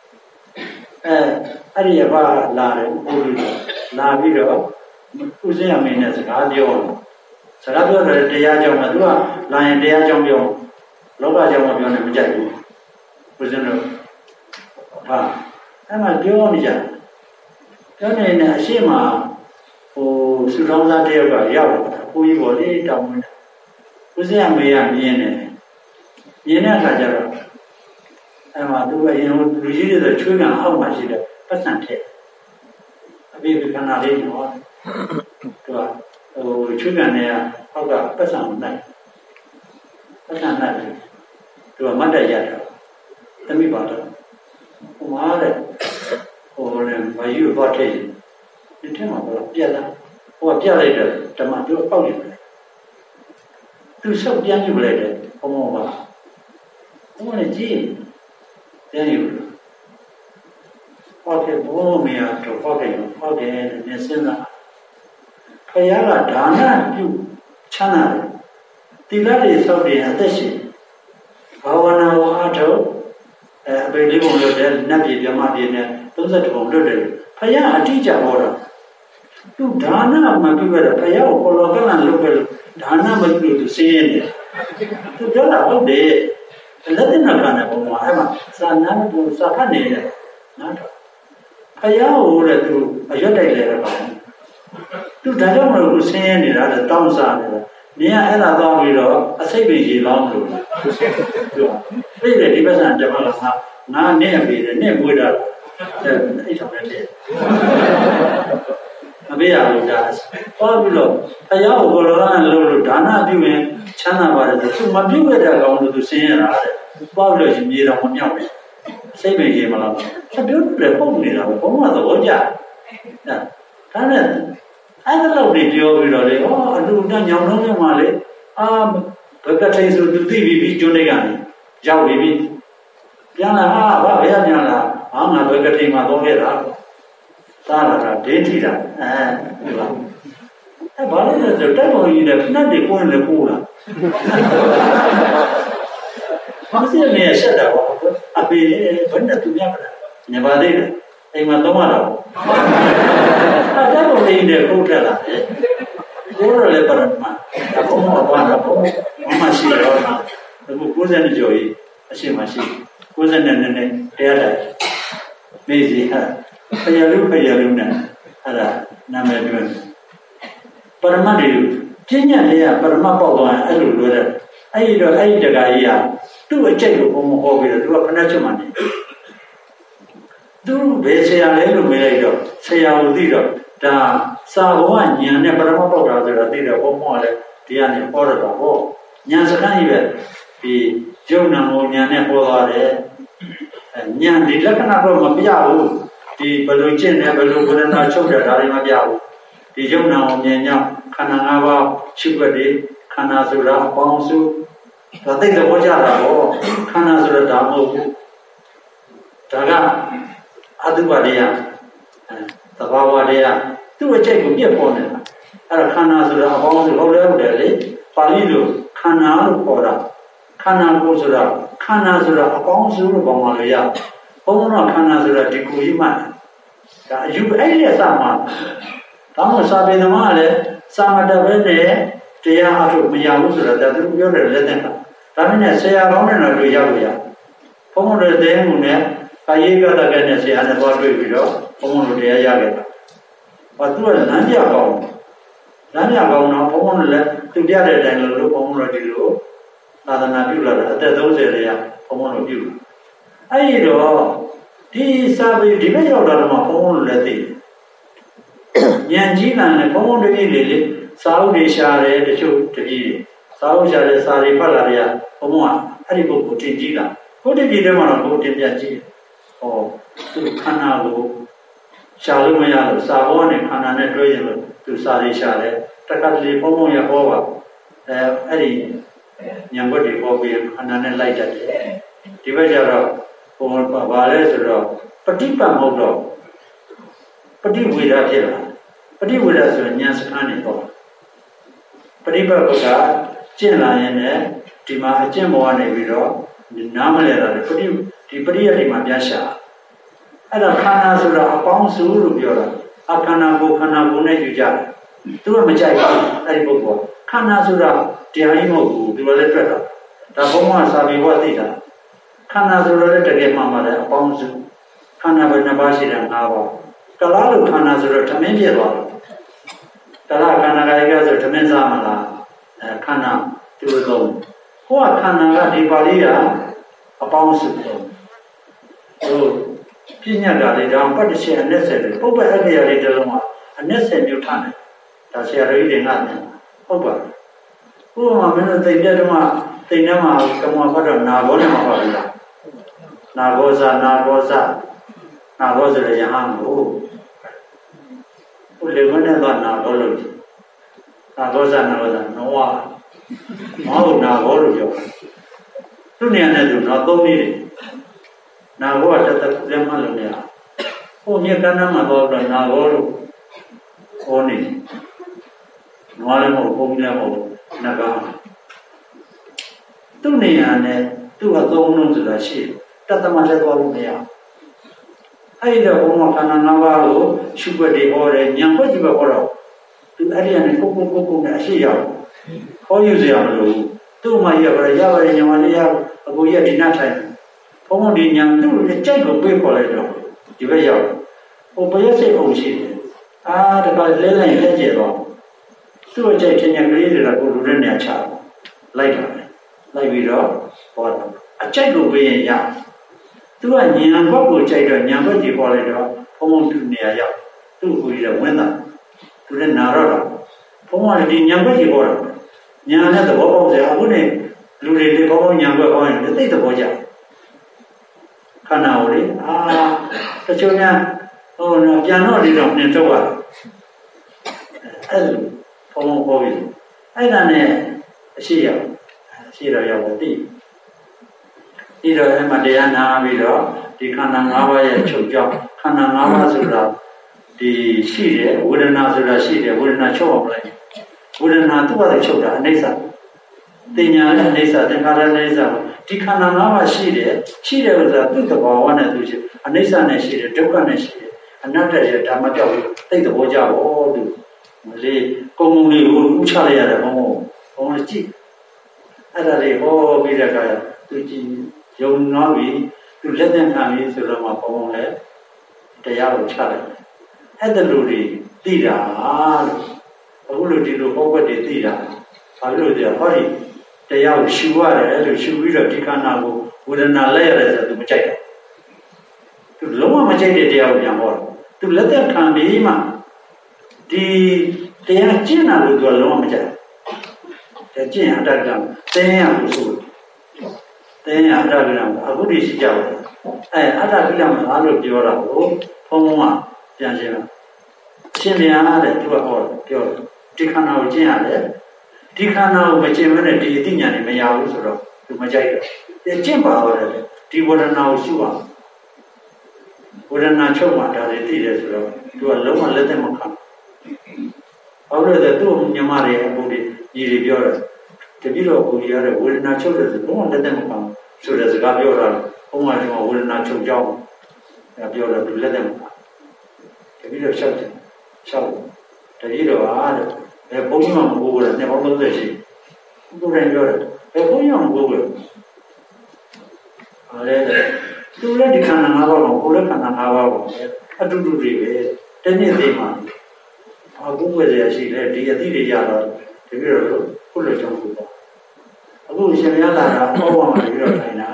အဲ့ဒီဘာလာတယ်ဟိုလာပြီးတော့ဦးစင်းအမင်းနဲ့စကားပြောတယ်စကားပြောတယ်တရားကြောင့်မှသူကလာရင်တရားကြောင့်ပြောလောကကြောင့်မပြောနဲ့မကြိုက်ဘူးဦးစင်းတို့ဟာအဲ့မှာပြောနေကြပြောနေနေအရှိမဟိုစုထောင်းသားတယောက်ကရောက်လာကိုကြီးပေါ်လေးတောင်းဝင်တယ်ဦးစင်းအမေကမြင်တယ်မြင်တဲ့အခါကျတော့အဲ့မှာသူကအရင်လူကြီးတွေဆိုချွေးကအောက်မှာရှိတယ်ပတ်စံထက်အပိပခဏလေးတော့သူကဟိုချွေးကန်နဲ့အောက်ကပတ်စံနိုင်ပတ်စံနိုင်သူကမတ်တရတာတမိပါတော့ဟိုမှာတဲ့ဟိုလည်းမယူတော့တဲ့ဒီထဲမှာတော့ပြက်လာဟိုကပြက်လိုက်တယ်ဓမ္မသူပေါက်နေတယ်သူဆောက်ပြန်ယူလိုက်တယ်ဘုံဘောပါဘုံလည်းကြည့်ပြန်ယူဟောတဲ့ဘုံမရတော့ဟောတယ်ဟောတယ်နေစင်းလာခရကဒါနပြုချမ်းသာတယ်တိလတွေဆောက်တယ်အသက်ရှင်ဘာဝနာဝအားထုတ်အဲအပေလေးပုံလို့တဲ့နတ်ပြည်မြမပြည်နဲ့သုံးဆယ်ပုံလွတ်တယ်ဖယားအတိအကျဟောတာသူဒါနမပြုခဲ့တာဖယားကိုပေါ်လောကလန်လုပ်ခဲ့လို့ဒါနမပြုလို့သူစင်းရဲတယ်သူပြောတာဟုတ်တယ်လက်တင်နာကနဲ့ပုံမှာအဲ့မှာစာနာမှုစာဖတ်နေတယ်နော်ဖယားဟိုတဲ့သူအရွတ်တိုက်လဲတာပါသူဒါကြောင့်မလို့သူစင်းရဲနေတာတဲ့တောင်းစားနေတာနင်ကအဲ့ဒါသွားပြီးတော့အစိတ်ပင်ကြီးလောင်းလို့ပြောပြည့်တယ်ဒီပတ်စံတမလာငါငါနဲ့အပေးတယ်နဲ့မွေးတာအဲ့အဲ့ဆောင်တဲ့အမေရလို့ဒါပေါ်ပြီးတော့ဖယားကိုဘောလုံးလုံးလို့ဒါနပြုရင်ချမ်းသာပါတယ်သူမပြုတ်ခဲ့တဲ့ကောင်လို့သူစင်းရတာတဲ့ပေါ့လို့ရှိမြေတော်မမြောက်ဘူးစိတ်ပင်ကြီးမလားချက်ပြုတ်တယ်ပုံနေတာပဲဘုံကသဘောကျအဲ့ဒါနဲ့အဲ့ဒါလောက်နေပြောပြီးတော့လေဟောအလူနဲ့ညောင်လုံးလုံးမှလေအာဘက်ကထိန်ဆိုသူသိပြီးပြီးကျွန်းနေကနေရောက်ပြီးပြီပြန်လာဟာဘာဘယ်ရပြန်လာဟာငါဘက်ကထိန်မှာတော့ခဲ့တာသားလာတာဒင်းထီတာအဲဒီပါအဲ့ဘာလဲဆိုတိုက်ပေါ်ကြီးနဲ့ဖနက်တွေကိုလည်းကိုလာဘာစီနေရဆက်တာပေါ့အပေဘယ်နဲ့သူများမလားနေပါသေးတယ်အိမ်မှာသုံးရတာပေါ့အဲ့ဒါကိုလည်းနေကိုထက်လာတယ်ကိုရလည်းပါမအခုမှဘာသာပေါ့မရှိတော့အခုကိုယ်စနေကြော်ကြီးအရှိမရှိကိုယ်စနေနဲ့နဲ့တရားတယ်မေးစီဟာဖယားလူဖယားလူနဲ့အဲ့ဒါနာမည်ပြောတယ်ပရမတ်တွေပြဉ္ညာလေးကပရမတ်ပေါက်သွားရင်အဲ့လိုလွယ်တယ်အဲ့ဒီတော့အဲ့ဒီတကာကြီးကသူ့အကျိတ်ကိုဘုံမဟောပြီးတော့သူကဖဏချက်မှနေသူဘယ်ဆရာလဲလို့မေးလိုက်တော့ဆရာကိုသိတော့ဒါစာဘောကညာနဲ့ပရမတ်ပေါက်တာဆိုတော့သိတော့ဘုံမောလည်းဒီကနေဟောတော့ဟောညာစခန်းကြီးပဲဒီယုံနာကိုညာနဲ့ဟောသွားတယ်ညာဒီလက္ခဏာတော့မပြဘူးဒီဘယ်လိုကျင့်နေဘယ်လိုဝေဒနာချုပ်တယ်ဒါတွေမပြဘူးဒီယုံနာကိုမြင်ညောင်းခန္ဓာ၅ပါးရှိခွက်တွေခန္ဓာဆိုတာအပေါင်းစုဒါသိတဲ့ဘောကြတာပေါ့ခန္ဓာဆိုတာဒါမဟုတ်ဘူးဒါကအတုပါတရားသဘာဝတရားသူ့အကျိတ်ကိုပြည့်ပေါ်နေတာအဲ့ဒါခန္ဓာဆိုတာအပေါင်းစုဟုတ်တယ်ဟုတ်တယ်လေပါဠိလိုခန္ဓာလို့ခေါ်တာခန္ဓာကိုဆိုတာခန္ဓာဆိုတာအပေါင်းစုလို့ပေါင်းပါလို့ရဘုံတော့ခန္ဓာဆိုတာဒီကိုကြီးမှဒါအယူအဲ့ဒီအစမှဒါမှစာပေသမားလည်းစာမတပဲနဲ့တရားအထုတ်မရဘူးဆိုတော့ဒါသူပြောတယ်လက်နဲ့ဒါမင်းနဲ့ဆရာကောင်းတဲ့တော့တွေ့ရောက်ရဘုံတို့တဲ့မှုနဲ့ကာယေကတကနဲ့ဆရာနဲ့တော့တွေ့ပြီးတော့ဘုံတို့တရားရခဲ့တာဘာသူကလမ်းပြကောင်းလမ်းပြကောင်းတော့ဘုံတို့လည်းသူပြတဲ့အတိုင်းလို့ဘုံတို့ဒီလိုသာသနာပြုလာတာအသက်သုံးဆယ်တည်းကဘုံဘုံတို့ပြုအဲ့ဒီတော့ဒီစာပေဒီဘက်ရောက်လာတော့မှဘုံဘုံတို့လည်းသိဉာဏ်ကြီးလာတယ်ဘုံဘုံတို့ကြီးလေလေစာအုပ်တွေရှာတယ်တချို့တကြီးတွေစာအုပ်ရှာတယ်စာတွေဖတ်လာတယ်ဘုံဘုံကအဲ့ဒီပုဂ္ဂိုလ်တင်ကြီးလာကိုတင်ကြီးတဲ့မှာတော့ဘုံတင်ပြကြည့်ဟောသူခန္ဓာကိုရှာလို့မရလို့စာဘောနဲ့ခန္ဓာနဲ့တွဲရင်လို့သူစာတွေရှာတယ်တက္ကသိုလ်ဘုံဘုံရဟောပါအဲအဲ့ဒီဉာဏ်ဘက်တွေပေါ်ပြီးခန္ဓာနဲ့လိုက်တတ်တယ်ဒီဘက်ကျတော့ဟိုဘာလဲဆိုတော့ပฏิပတ်မဟုတ်တော့ပฏิဝေဒဖြစ်လာပฏิဝေဒဆိုရင်ဉာဏ်စခန်းနေတော့ပฏิပတ်ကကျင့်လာရင်လည်းဒီမှာအကျင့်ပေါ်ကနေပြီးတော့နားမလဲတာလေပฏิဒီပฏิရတိမှာပြရှာအဲ့ဒါခန္ဓာဆိုတာအပေါင်းစုလို့ပြောတာအခန္ဓာကိုခန္ဓာကိုနဲ့ယူကြတယ်သူကမကြိုက်ဘူးအဲ့ဒီပုဂ္ဂိုလ်ခန္ဓာဆိုတာတရားကြီးမဟုတ်ဘူးဒီလိုလည်းတွေ့တာဒါဘုံကစာပေဘဝသိတာခန္ဓာဆိုတော့လည်းတကယ်မှန်ပါတယ်အပေါင်းစုခန္ဓာပဲနှစ်ပါးရှိတယ်ငါးပါးကလားလို့ခန္ဓာဆိုတော့ဓမင်းပြည့်သွားတယ်ကလားခန္ဓာကလေးကဆိုဓမင်းစားမလားအဲခန္ဓာဒီလိုသုံးဟိုကခန္ဓာကဒီပါဠိကအပေါင်းစုသုံးဟိုပြညတ်တာလေးဒါပတ်တစ်ချက်အနက်ဆက်တယ်ပုပ္ပအက္ခရာလေးတစ်လုံးကအနက်ဆက်မျိုးထားတယ်ဒါဆရာတော်ကြီးတွေငါတယ်ဟုတ်ပါဘူးဥပမာမင်းတို့သိပြတော့မှသိနေမှာကမ္မဘတ်တော့နာဘောနဲ့မှာပါဘူးလားနာဘောဇာနာဘောဇာနာဘောဆိုရဟန်းကိုဟိုလေမနဲ့တော့နာဘောလို့နာဘောဇာနာဘောဇာနောဝမဟုတ်နာဘောလို့ပြောသူနေရာနဲ့သူတော့သုံးနည်းတယ်နာဘောကတသက်လည်းမလို့မရဟိုမြေကမ်းမှာတော့နာဘောလို့ခေါ်နေနွားလည်းမဟုတ်ဘုံလည်းမဟုတ်နဂါသူ့နေရာနဲ့သူ့ကသုံးလုံးဆိုတာရှိတတ်တမလည်းသွားလို့မရအဲ့ဒီတော့ဘုံကခန္ဓာ၅ပါးကိုရှုွက်တွေဟောတယ်ဉာဏ်ွက်ကြည့်ပဲဟောတော့သူအဲ့ဒီကနေကိုကိုကိုကိုနဲ့အရှိရောက်ဟောယူစရာမလိုဘူးသူ့မှာရပါရပါတယ်ဉာဏ်မလေးရအခုရဒီနာထိုင်ဘုံဒီဉာဏ်သူ့ရဲ့ကြိုက်ကိုပြေးခေါ်လိုက်တော့ဒီဘက်ရောက်ဟိုဘယ်စိတ်အောင်ရှိတယ်အာတခါလဲလိုက်လက်ကျဲတော့သူ့ရဲ့ကြိုက်ခြင်းကလေးတွေကကိုလူတဲ့နေရာချလိုက်တာလိုက်ပြီးတော့ဟောတာအကြိုက်ကိုပေးရင်ရသူကဉာဏ်ဘက်ကိုကြိုက်တော့ဉာဏ်ဘက်ကြီးပေါ်လိုက်တော့ဘုံဘုံသူနေရာရောက်သူ့ကိုကြီးကဝင်တာသူလည်းနာတော့တာဘုံဘုံကဒီဉာဏ်ဘက်ကြီးပေါ်တာဉာဏ်နဲ့သဘောပေါက်ကြအခုနေလူတွေလေဘုံဘုံဉာဏ်ဘက်ပေါ်ရင်သိတဲ့ဘောကြခန္ဓာကိုလေအာတချို့များဟိုပြန်တော့ဒီတော့နှင်ထုတ်ရတယ်အဲ့လိုဘုံဘုံပေါ်ပြီအဲ့ဒါနဲ့အရှိရောက်ရှိတော့ရောက်တော့သိဒီတော့အဲ့မှာတရားနာပြီးတော့ဒီခန္ဓာ၅ပါးရဲ့ချုပ်ကြောင်းခန္ဓာ၅ပါးဆိုတာဒီရှိတယ်ဝေဒနာဆိုတာရှိတယ်ဝေဒနာချုပ်အောင်လိုက်ဝေဒနာသူ့ဘာလဲချုပ်တာအနိစ္စတင်ညာနဲ့အနိစ္စသင်္ခါရနဲ့အနိစ္စဒီခန္ဓာ၅ပါးရှိတယ်ရှိတယ်ဆိုတာသူ့သဘောဝနဲ့သူရှိအနိစ္စနဲ့ရှိတယ်ဒုက္ခနဲ့ရှိတယ်အနတ္တရဲ့ဓမ္မကြောက်သိတဲ့ဘောကြဘောသူမလေးကုံကုံလေးကိုဥချလိုက်ရတယ်ဘုံဘုံဘုံကြည့်အဲ့ဒါလေးဟောပြီးတဲ့အခါသူကြည့်ယုံနာပြီသူလက်သက်ခံပြီဆိုတော့မှဘုံဘုံလည်းတရားကိုချလိုက်အဲ့ဒါလူတွေသိတာလို့အခုလိုဒီလိုဟောွက်တွေသိတာဘာလို့လဲဟောဒီတရားကိုရှုရတယ်အဲ့လိုရှုပြီးတော့ဒီခန္ဓာကိုဝေဒနာလဲရတယ်ဆိုတော့သူမကြိုက်တော့သူလုံးဝမကြိုက်တဲ့တရားကိုပြန်ဟောတယ်သူလက်သက်ခံပြီးမှဒီတရားကျင့်တာလို့သူကလုံးဝမကြိုက်ဘူးကျင့်အတ္တကတင်းရလို့ဆိုတင်းရအတ္တကအခုဒီရှိကြတယ်အဲအတ္တကိလမလားလို့ပြောတာကိုဘုံဘုံကပြန်ရှင်းတာရှင်းပြန်ရတယ်သူကဟောပြောတယ်ဒီခန္ဓာကိုကျင့်ရတယ်ဒီခန္ဓာကိုမကျင့်မနဲ့ဒီအသိဉာဏ်တွေမရဘူးဆိုတော့သူမကြိုက်တော့ကျင့်ပါတော့တယ်ဒီဝေဒနာကိုရှုအောင်ဝေဒနာချုပ်မှဒါတွေသိတယ်ဆိုတော့သူကလုံးဝလက်သက်မခံဘာလို့လဲသူ့ညမတွေအပူတွေညီတွေပြောတယ်တတိတော်ကိုကြီးရတဲ့ဝေဒနာချုပ်တယ်ဆိုတော့လက်သက်မခံဆိုတဲ့စကားပြောတာဘုံကဒီမှာဝေဒနာချုပ်ကြောင်းပြောတယ်သူလက်သက်မခံတတိတော်ရှောက်တယ်ရှောက်တတိတော်အားတဲ့ဘယ်ဘုံမှမကိုးဘူးလေနှစ်ပေါင်းသုံးဆယ်ရှိသူတိုင်းပြောတယ်ဘယ်ဘုံမှမကိုးဘူးအားလေသူလည်းဒီခန္ဓာ၅ပါးကိုကိုယ်လည်းခန္ဓာ၅ပါးကိုအတူတူတွေပဲတနည်းသေးမှာအခုဝယ်ရရှိတယ်ဒီအသည့်တွေရတော့တကယ်တော့ခုလိုကြောင့်ပေါ့အခုအခုရှင်ရလာတာဟောပါမှပြီးတော့ထိုင်တာ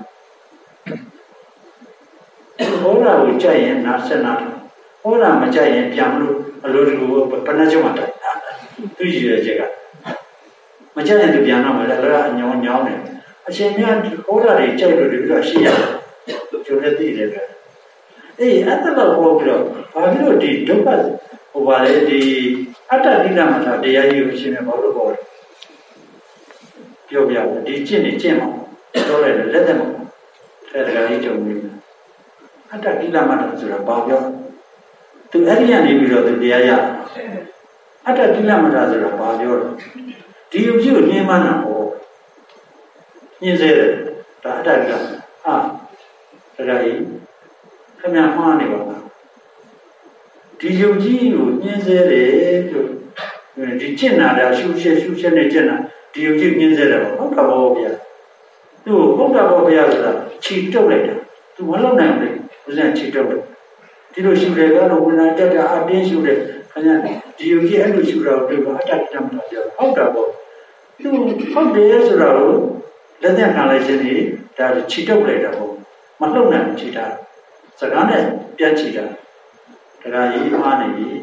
ဟောတာကိုကြိုက်ရင်နားဆက်နာဟောတာမကြိုက်ရင်ပြန်လို့အလိုတကူပဏ္ဏကျုံမှာတိုင်တာသူရည်ရချက်ကမကြိုက်ရင်သူပြန်တော့မှလည်းအဲ့ဒါအညောင်းညောင်းတယ်အရှင်မြတ်ဟောတာတွေကြိုက်လို့ဒီပြီးတော့ရှိရတယ်ကျိုးလည်းသိတယ်ပဲအေးအဲ့ဒါတော့ဟောပြီးတော့ဘာဖြစ်လို့ဒီဒုက္ခဟိုပါလေဒီအတ္တတိလမထာတရားကြီးကိုရှင်မြတ်ဘာလို့ဟောလဲပြောပြတယ်ဒီကျင့်နေကျင့်မှာပြောလိုက်တယ်လက်သက်မှာအဲဒါကြီးကြုံနေတယ်အတ္တတိလမထာဆိုတာဘာပြောသူအဲ့ဒီကနေပြီးတော့သူတရားရအတ္တတိလမထာဆိုတာဘာပြောလဲဒီယုတ်ကြီးကိုနှင်းမနာဟောညင်းစေတယ်ဒါအတ္တတိလဟာဒါကြီးခင်ဗျာမှားနေပါလားဒီယုတ်ကြီးကိုညင်းစေတယ်လို့ဒီကျင့်နာတာရှုရှက်ရှုရှက်နဲ့ကျင့်နာဒီယုတ်ကြီးညင်းစေတယ်ဟုတ်တာပေါ့ဗျာသူ့ဟုတ်တာပေါ့ဗျာဆိုတာခြိတုပ်လိုက်တာသူမလုပ်နိုင်ဘူးဘုရားခြိတုပ်လိုက်ဒီလိုရှုတယ်ကတော့ဝိညာဉ်တက်တာအတင်းရှုတယ်ခင်ဗျာဒီယုတ်ကြီးအဲ့လိုရှုတာကိုတွေ့ပါအတ္တတမတာပြောဟုတ်တာပေါ့သူဟုတ်တယ်ဆိုတာကိုလက်သက်ခံလိုက်ခြင်းဒီဒါခြိတုပ်လိုက်တာပေါ့မလှုပ်နိုင်ခြိတာစကားနဲ့ပြတ်ခြိတာတရားကြီးအားနေပြီ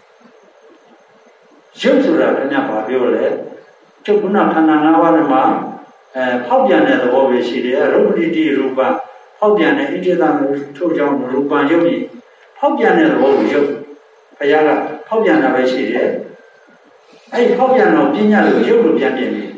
ရုပ်ဆိုတာခင်ဗျာဘာပြောလဲကျုပ်ကခန္ဓာ၅ပါးနဲ့မှာအဲဖောက်ပြန်တဲ့သဘောပဲရှိတယ်ရုပ်ပတိတိရူပဖောက်ပြန်တဲ့ဣတိတမျိုးထို့ကြောင့်ရူပံရုပ်ကြီးဖောက်ပြန်တဲ့သဘောကိုရုပ်ဘုရားကဖောက်ပြန်တာပဲရှိတယ်အဲ့ဖောက်ပြန်တော့ပညာလို့ရုပ်လို့ပြန်ပြင်ပြီ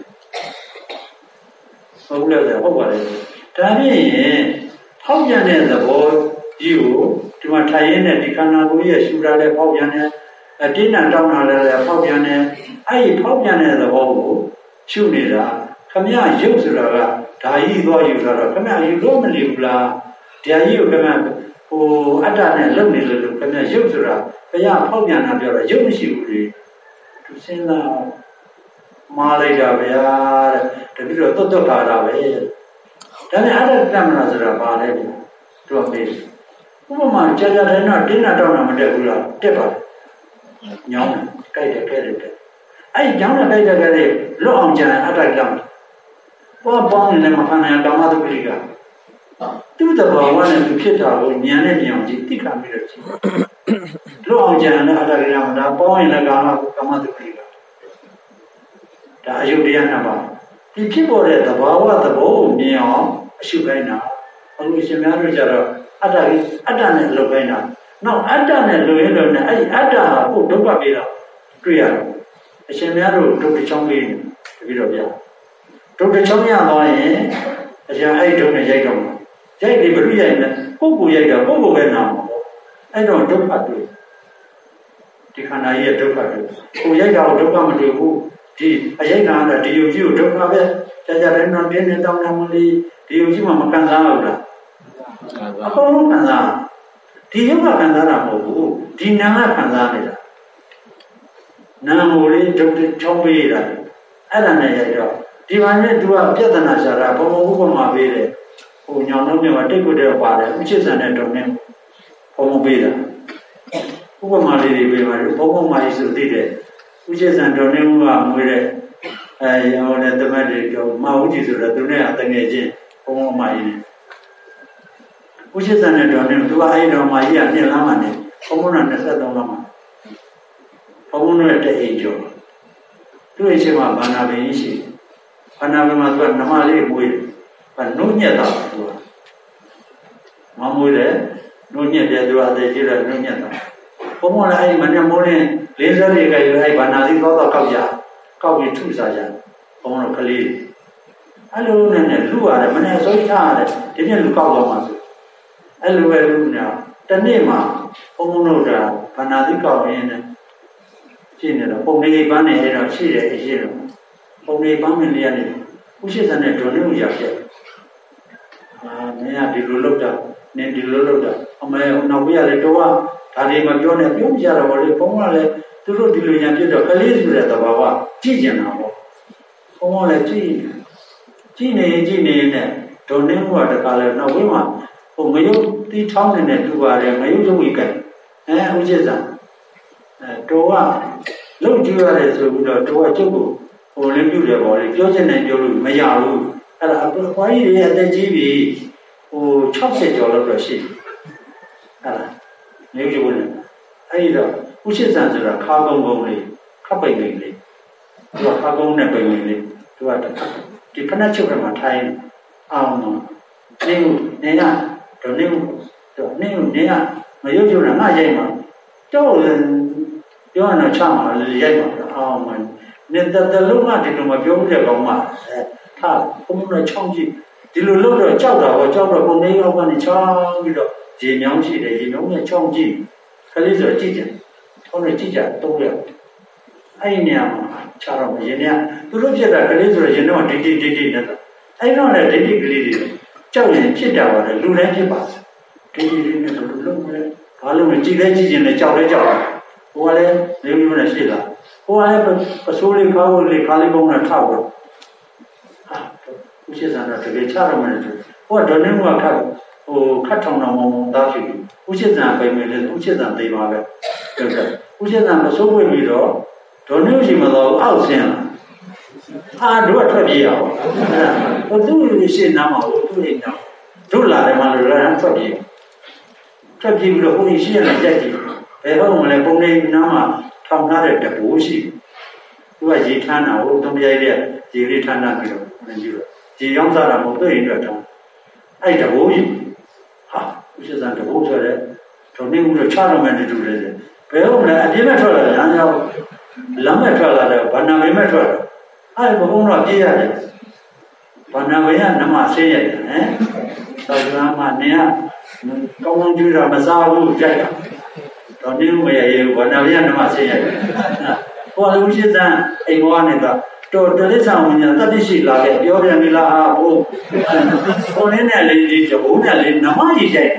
ဟုတ်လို့လည်းဟုတ်ပါလေဒါဖြင့်ဖောက်ပြန်တဲ့သဘောကြီးကိုဒီမှာထိုင်ရင်းနဲ့ဒီခန္ဓာကိုယ်ရဲ့ရှုတာလည်းဖောက်ပြန်တယ်အတင်းနဲ့တောင်းတာလည်းဖောက်ပြန်တယ်အဲ့ဒီဖောက်ပြန်တဲ့သဘောကိုရှုနေတာခမရရုပ်ဆိုတာကဓာကြီးသွားယူတာတော့ခမရယူလို့မနေဘူးလားဓာကြီးကိုခမရဟိုအတ္တနဲ့လုံနေလို့ခမရရုပ်ဆိုတာဘုရားဖောက်ပြန်တာပြောတော့ရုပ်မရှိဘူးလေသူစဉ်းစားမာလိုက်တာဗျာတဲ့တပိတော့တွတ်တွတ်လာတာပဲဒါနဲ့အတ္တတမနာဆိုတာဘာလဲဗျာသူကမေးဥပမာကြာကြာတိုင်းတော့တင်းတာတောင်းတာမတက်ဘူးလားတက်ပါညောင်းကြိုက်တယ်ကြိုက်တယ်အဲ့ညောင်းတဲ့ကြိုက်တဲ့ကလေးလွတ်အောင်ကြံအတ္တကြောင့်ပေါ်ပေါင်းနေမှာခန္ဓာကာမတုပ္ပိကသူ့တဘာဝနဲ့သူဖြစ်တာကိုဉာဏ်နဲ့မြင်အောင်ကြည့်သိခံပြီးတော့ကြည့်လွတ်အောင်ကြံတဲ့အတ္တကြောင့်ဒါပေါင်းရင်လည်းကာမကာမတုပ္ပိကဒါအယုဒ္ဓယနာပါဒီဖြစ်ပေါ်တဲ့တဘာဝသဘောကိုမြင်အောင်အရှုခိုင်းတာအခုရှင်များတို့ကြတော့အတ္တကြီးအတ္တနဲ့လုပ်ခိုင်းတာနောက်အတ္တနဲ့လွယ်ရင်တော့အဲ့ဒီအတ္တဟာကိုဒုက္ခပေးတာတွေ့ရတယ်အရှင်များတို့ဒုက္ခချောင်းပေးနေပြီးတော့ပြဒုက္ခချောင်းရသွားရင်အရှင်အဲ့ဒီဒုက္ခရိုက်တော့မှာရိုက်ပြီးဘုရားရိုက်မယ်ပုဂ္ဂိုလ်ရိုက်တာပုဂ္ဂိုလ်ပဲနာမှာပေါ့အဲ့တော့ဒုက္ခတွေ့ဒီခန္ဓာကြီးရဲ့ဒုက္ခတွေ့ကိုရိုက်တာကိုဒုက္ခမတွေ့ဘူးဒီအရိုက်တာကဒီယုတ်ကြီးကိုဒုက္ခပဲကြာကြာတိုင်းတော့ပြင်းနေတောင်းတမလေးဒီယုတ်ကြီးမှမခံစားဘူးလားအကုန်လုံးခံစားဒီယုတ်ကခံစားတာမဟုတ်ဘူးဒီနာကခံစားနေတာနာမိုးလေးဒုက္ခချောင်းပေးတာအဲ့ဒါနဲ့ရိုက်တော့ဒီမှာနဲ့သူကပြဿနာရှာတာဘုံဘုံဥပမာပေးတယ်ဟိုညောင်လုံးမြတ်တိတ်ကိုတည်းပါတယ်ဥချစ်ဆန်တဲ့တုံနဲ့ဘုံဘုံပေးတာဥပမာလေးတွေပေးပါတယ်ဘုံဘုံမာကြီးဆိုသိတယ်ဥချစ်ဆန်တုံနဲ့ကမွေးတဲ့အဲရောတဲ့တမတ်တွေပြောမဟုတ်ကြီးဆိုတော့သူနဲ့အတငယ်ချင်းဘုံဘုံမာကြီးဥချစ်ဆန်တဲ့တုံနဲ့သူကအဲ့တော်မာကြီးကနှစ်လမ်းမှနေဘုံဘုံကနှစ်ဆက်သုံးလမ်းမှဘုံဘုံနဲ့တအိမ်ကျော်သူ့အချိန်မှာဘာနာပင်ရှိဘာနာပင်မှာသူကနမလေးမွေးဘာနှုတ်ညက်တာသူကမမွေးတယ်နှုတ်ညက်တယ်သူကအသေးကြီးတယ်နှုတ်ညက်တာဘုံဘုံလည်းအဲ့ဒီမနေ့မိုးလင်းလေးစားလေးကလေးအဲ့ဘာနာစီတော့တော့ကောက်ကြကောက်ပြီးထုစားကြဘုံဘုံကလေးအဲ့လိုနဲ့နဲ့လူရတယ်မနေ့စိုးချရတယ်ဒီနေ့လူကောက်တော့မှဆိုအဲ့လိုပဲလူနေတနေ့မှာဘုံဘုံတို့ကဘာနာစီကောက်ရင်းနဲ့ရှင်းနေတော့ပုံလေးပန်းနေအဲ့တော့ရှိတယ်အရှိတော့ပုံလေးပန်းမင်းလေးကနေဥရှိစံနဲ့ဒုံနေမှုရဖြစ်အာမင်းကဒီလိုလုပ်တာနင်ဒီလိုလုပ်တာအမေနောက်ပြရလေတော့ဒါတွေမပြောနဲ့ပြောပြရတော့လေဘုံကလည်းသူတို့ဒီလိုရံပြတော့ကလေးဆိုတဲ့သဘာဝကြည့်ကျင်တာပေါ့ဘုံကလည်းကြည့်ကြည့်နေကြည့်နေနဲ့ဒုံနေမှုကတခါလဲနောက်ဝင်းမှာဟိုငရုတ်တီးထောင်းနေတဲ့တူပါတယ်ငရုတ်ရုပ်ဝိကဲအဲဥရှိစံအဲတော့ကလုံကြည့်ရတယ်ဆိုပြီးတော့တော့ကျုပ်ကိုဟဟိုလင်းပြုတယ်ပေါ့လေပြောချင်တယ်ပြောလို့မရဘူးအဲ့ဒါအပွားကြီးတွေအသက်ကြီးပြီဟို၆၀ကျော်လောက်တော့ရှိအဲ့ဒါနေကြဘူးလေအဲ့ဒီတော့ဥရှိစံဆိုတာခါကုန်းကုန်းလေးခပ်ပိန်ပိန်လေးသူကခါကုန်းနဲ့ပိန်ပိန်လေးသူကဒီဖနက်ချုပ်ကမှထိုင်းအောင်တော့နေနေကတော့နေတော့နေနေကမရုပ်ချုပ်တာငါရိုက်မှာတော့ပြောရတော့ချမှာရိုက်မှာအောင်မှနေတဲ့တလုံးကဒီလိုမပြောဘူးတဲ့ကောင်မဟာဘုံနဲ့ချောင်းကြည့်ဒီလိုလို့တော့ကြောက်တာပေါ့ကြောက်တော့ကိုနေရောက်ကနေချောင်းပြီးတော့ရေမြောင်းရှိတယ်ရေမြောင်းနဲ့ချောင်းကြည့်ခလေးဆိုကြည့်ကြဟောနေကြည့်ကြတော့ရအဲ့ဒီနေရာမှာခြားတော့ရေနေသူတို့ဖြစ်တာခလေးဆိုရင်တော့ဒိတ်ဒိတ်ဒိတ်ဒိတ်နဲ့အဲ့တော့လည်းဒိတ်ဒိတ်ကလေးတွေကြောက်ရင်ဖြစ်တာပါလေလူတိုင်းဖြစ်ပါဒိတ်ဒိတ်ဒိတ်နဲ့ဆိုလို့လုံးလဲဘာလို့လဲကြည့်လဲကြည့်ရင်လည်းကြောက်လဲကြောက်ဟိုကလည်းလေးမျိုးနဲ့ရှိတာဟိုကလည်းပစိုးလေးကားကိုလေးကားလေးပုံနဲ့ထောက်တော့ဟာဦးရှိစံတော့တကယ်ချရမယ်ဆိုဟိုကဒေါ်နေကခတ်ဟိုခတ်ထောင်တော်မောင်မောင်သားဖြစ်ပြီးဦးရှိစံပိန်မယ်လေဦးရှိစံသိပါပဲဟုတ်ကဲ့ဦးရှိစံပစိုးဝင်ပြီးတော့ဒေါ်နေရှိမတော့အောက်ဆင်းလာအာတို့ထွက်ပြေးအောင်ဟိုသူ့ရှိနားမှာဟိုသူ့နေနားတို့လာတယ်မှလို့လည်းထွက်ပြေးထွက်ပြေးပြီးတော့ဟိုရှိရတဲ့ကြက်ကြီးဘယ်ဟုတ်မလဲပုံနေနားမှာထောင်ထားတဲ့တဘိုးရှိသူကရေထမ်းတာဟိုတုံးပြရိုက်တဲ့ရေလေးထမ်းတာပြီးတော့နည်းပြီးတော့ရေရောင်းစားတာမဟုတ်တွေ့ရင်တော့တောင်းအဲ့တဘိုးကြီးဟာဦးရှိစံတဘိုးဆိုတဲ့ဒေါ်နေဦးတော့ချတော့မယ်တူတယ်ဘယ်ဟုတ်မလဲအပြည့်မဲ့ထွက်လာတယ်ညာလမ်းမဲ့ထွက်လာတယ်ဘာနာမင်းမဲ့ထွက်လာအဲ့ဘုံတော့ပြေးရတယ်ဘာနာမင်းကနမဆေးရတယ်ဟမ်သာသနာမှာနေကကောင်းကောင်းကြည့်တာမစားဘူးကြိုက်တာတော့နေဦးမရရေဘာနာမင်းကနမဆေးရတယ်ဟိုလူရှိစံအိမ်ဘောကနေတော့တော်တလေးဆောင်ညာတတိရှိလာခဲ့ပြောပြန်ပြီလားဟာဘုံဟိုနေနဲ့လေးဒီဘုံနဲ့လေးနမကြီးကြိုက်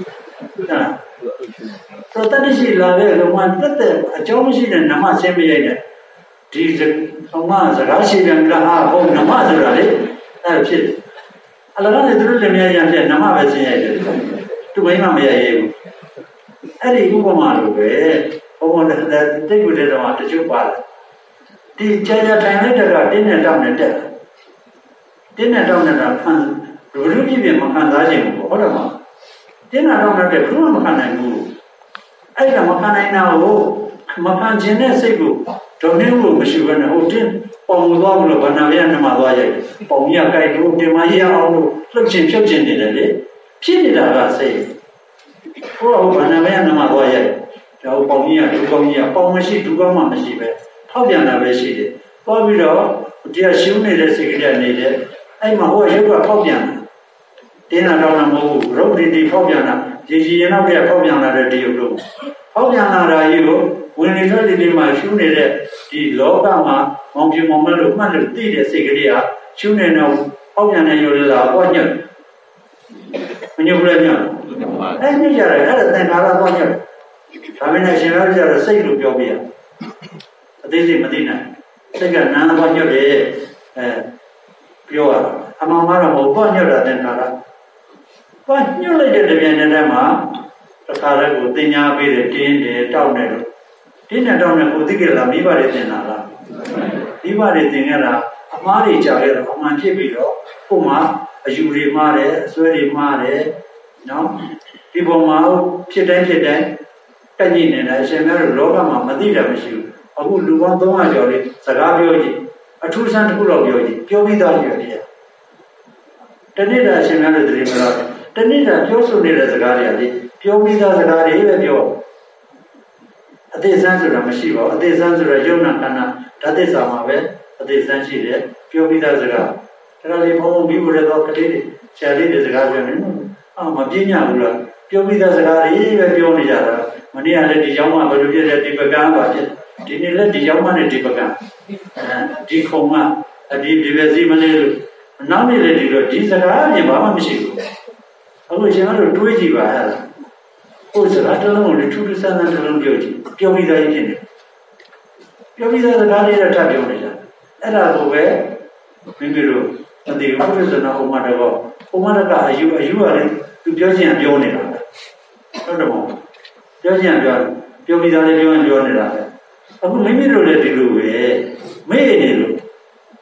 ဟုတ်တော့တတိရှိလာခဲ့လုံးဝတက်တဲ့အကြောင်းမရှိတဲ့နမဆင်းမရိုက်တဲ့ဒီကောင်မစကားရှိပြန်ပြီလားဟာဘုံနမဆိုတာလေအဲ့ဖြစ်အလကားနဲ့သူတို့လည်းများရံဖြစ်နမပဲဆင်းရိုက်တယ်သူမိမမရရဲဘူးအဲ့ဒီဥပမာလိုပဲဘုံနဲ့တိတ်ကူတဲ့တော့တချို့ပါတယ်ဒီကြာကြာထိုင်လိုက်တဲ့ကတင်းနဲ့တောင်းနဲ့တက်တင်းနဲ့တောင်းနေတာခံဘယ်လိုဖြစ်ဖြစ်မခံစားခြင်းဘူးဟုတ်တယ်မလားတင်းနဲ့တောင်းတဲ့ဘယ်လိုမှမခံနိုင်ဘူးအဲ့ဒါမခံနိုင်တာကိုမခံခြင်းနဲ့စိတ်ကိုဒုံနေလို့မရှိဘဲနဲ့ဟိုတင်းပေါင်သွားဘူးလို့ဘာနာရနမသွားရိုက်ပေါင်ကြီးကကြိုက်လို့တင်မရအောင်လို့လှုပ်ခြင်းဖြုတ်ခြင်းနေတယ်လေဖြစ်နေတာကစိတ်ဟိုဘာနာရနမသွားရိုက်ဒါပေါင်ကြီးကဒုကောင်းကြီးကပေါင်မရှိဒုကောင်းမှမရှိပဲဖောက်ပြန်တာပဲရှိတယ်။ပေါ်ပြီးတော့တရားရှုနေတဲ့စိတ်ကလေးနေတယ်။အဲ့မှာဟိုရုပ်ကဖောက်ပြန်တယ်။တင်းတာတော့မဟုတ်ဘူး။ရုပ်တည်တည်ဖောက်ပြန်တာရည်ရည်ရင်တော့ပြဖောက်ပြန်လာတဲ့တရုပ်တို့။ဖောက်ပြန်လာတာကြီးကိုဝင်နေထွက်ဒီမှာရှုနေတဲ့ဒီလောကမှာမောင်ပြမောင်မလို့မှတ်လို့သိတဲ့စိတ်ကလေးကရှုနေတော့ဖောက်ပြန်နေရောလာတော့ညက်။မညက်ဘူးလားညက်။အဲ့ညက်ကြတယ်အဲ့ဒါသင်္ခါရတော့ညက်။ဒါမင်းနဲ့ရှင်ရကြတော့စိတ်လို့ပြောပြရ။အသေးစိတ်မသိနိုင်စိတ်ကနားတော့ညွတ်တယ်အဲပြောရတာအမှန်မှတော့မဟုတ်ပေါ့ညွတ်တာတဲ့နာကပေါ့ညွတ်လိုက်တဲ့တပြန်တဲ့မှာတစ်ခါတည်းကိုတင်ညာပေးတယ်တင်းတယ်တောက်တယ်လို့တင်းနဲ့တောက်နဲ့ကိုသိကြလားမိဘတွေတင်တာလားမိဘတွေတင်ခဲ့တာအမားတွေကြာခဲ့တော့အမှန်ဖြစ်ပြီးတော့ကို့မှာအယူတွေမှားတယ်အစွဲတွေမှားတယ်နော်ဒီပုံမှာဖြစ်တိုင်းဖြစ်တိုင်းတက်ညိနေတယ်အရှင်များတို့လောကမှာမသိတာမရှိဘူးအခုလူပေါင်းသုံးရာကျော်လေးစကားပြောကြည့်အထူးဆန်းတစ်ခုတော့ပြောကြည့်ပြောပြီးသားကြီးရတယ်တနေ့တာအရှင်များတို့တည်းမလားတနေ့တာပြောဆိုနေတဲ့စကားတွေကလေပြောပြီးသားစကားတွေပဲပြောအသေးစမ်းဆိုတာမရှိပါဘူးအသေးစမ်းဆိုတာယုံနာခန္ဓာဓာတ်သစ္စာမှာပဲအသေးစမ်းရှိတယ်ပြောပြီးသားစကားဒါကလေးဘုံဘုံပြီးလို့တော့ကလေးတွေဆရာလေးတွေစကားပြောနေတယ်အာမပြညာဘူးလားပြောပြီးသားစကားတွေပဲပြောနေကြတာမနေ့ကလည်းဒီကြောင်းမှာဘယ်လိုဖြစ်တဲ့ဒီပကံပါဖြစ်ဒီနေ့လည်းဒီရောက်မှနဲ့ဒီပကံအဲဒီခုံကဒီဒီပဲစီမလေးလို့နောက်နေ့လည်းဒီလိုဒီစကားအပြင်ဘာမှမရှိဘူးအခုရှင်ကတော့တွေးကြည့်ပါဟဲ့ဟိုစကားတစ်လုံးကိုထူးထူးဆန်းဆန်းတစ်လုံးပြောကြည့်ပြောပြီးသားဖြစ်နေပြောပြီးသားစကားလေးတော့ထပ်ပြောနေကြအဲ့ဒါကိုပဲမိမိတို့အတိဥပ္ပဇ္ဇနာဥမ္မာတကောဥမ္မာတကအယူအယူကလည်းသူပြောချင်ပြောနေတာဟုတ်တယ်မဟုတ်ပြောချင်ပြောပြောပြီးသားလေးပြောရင်ပြောနေတာပဲအခုမိမိတို့လည်းဒီလိုပဲမေ့နေလို့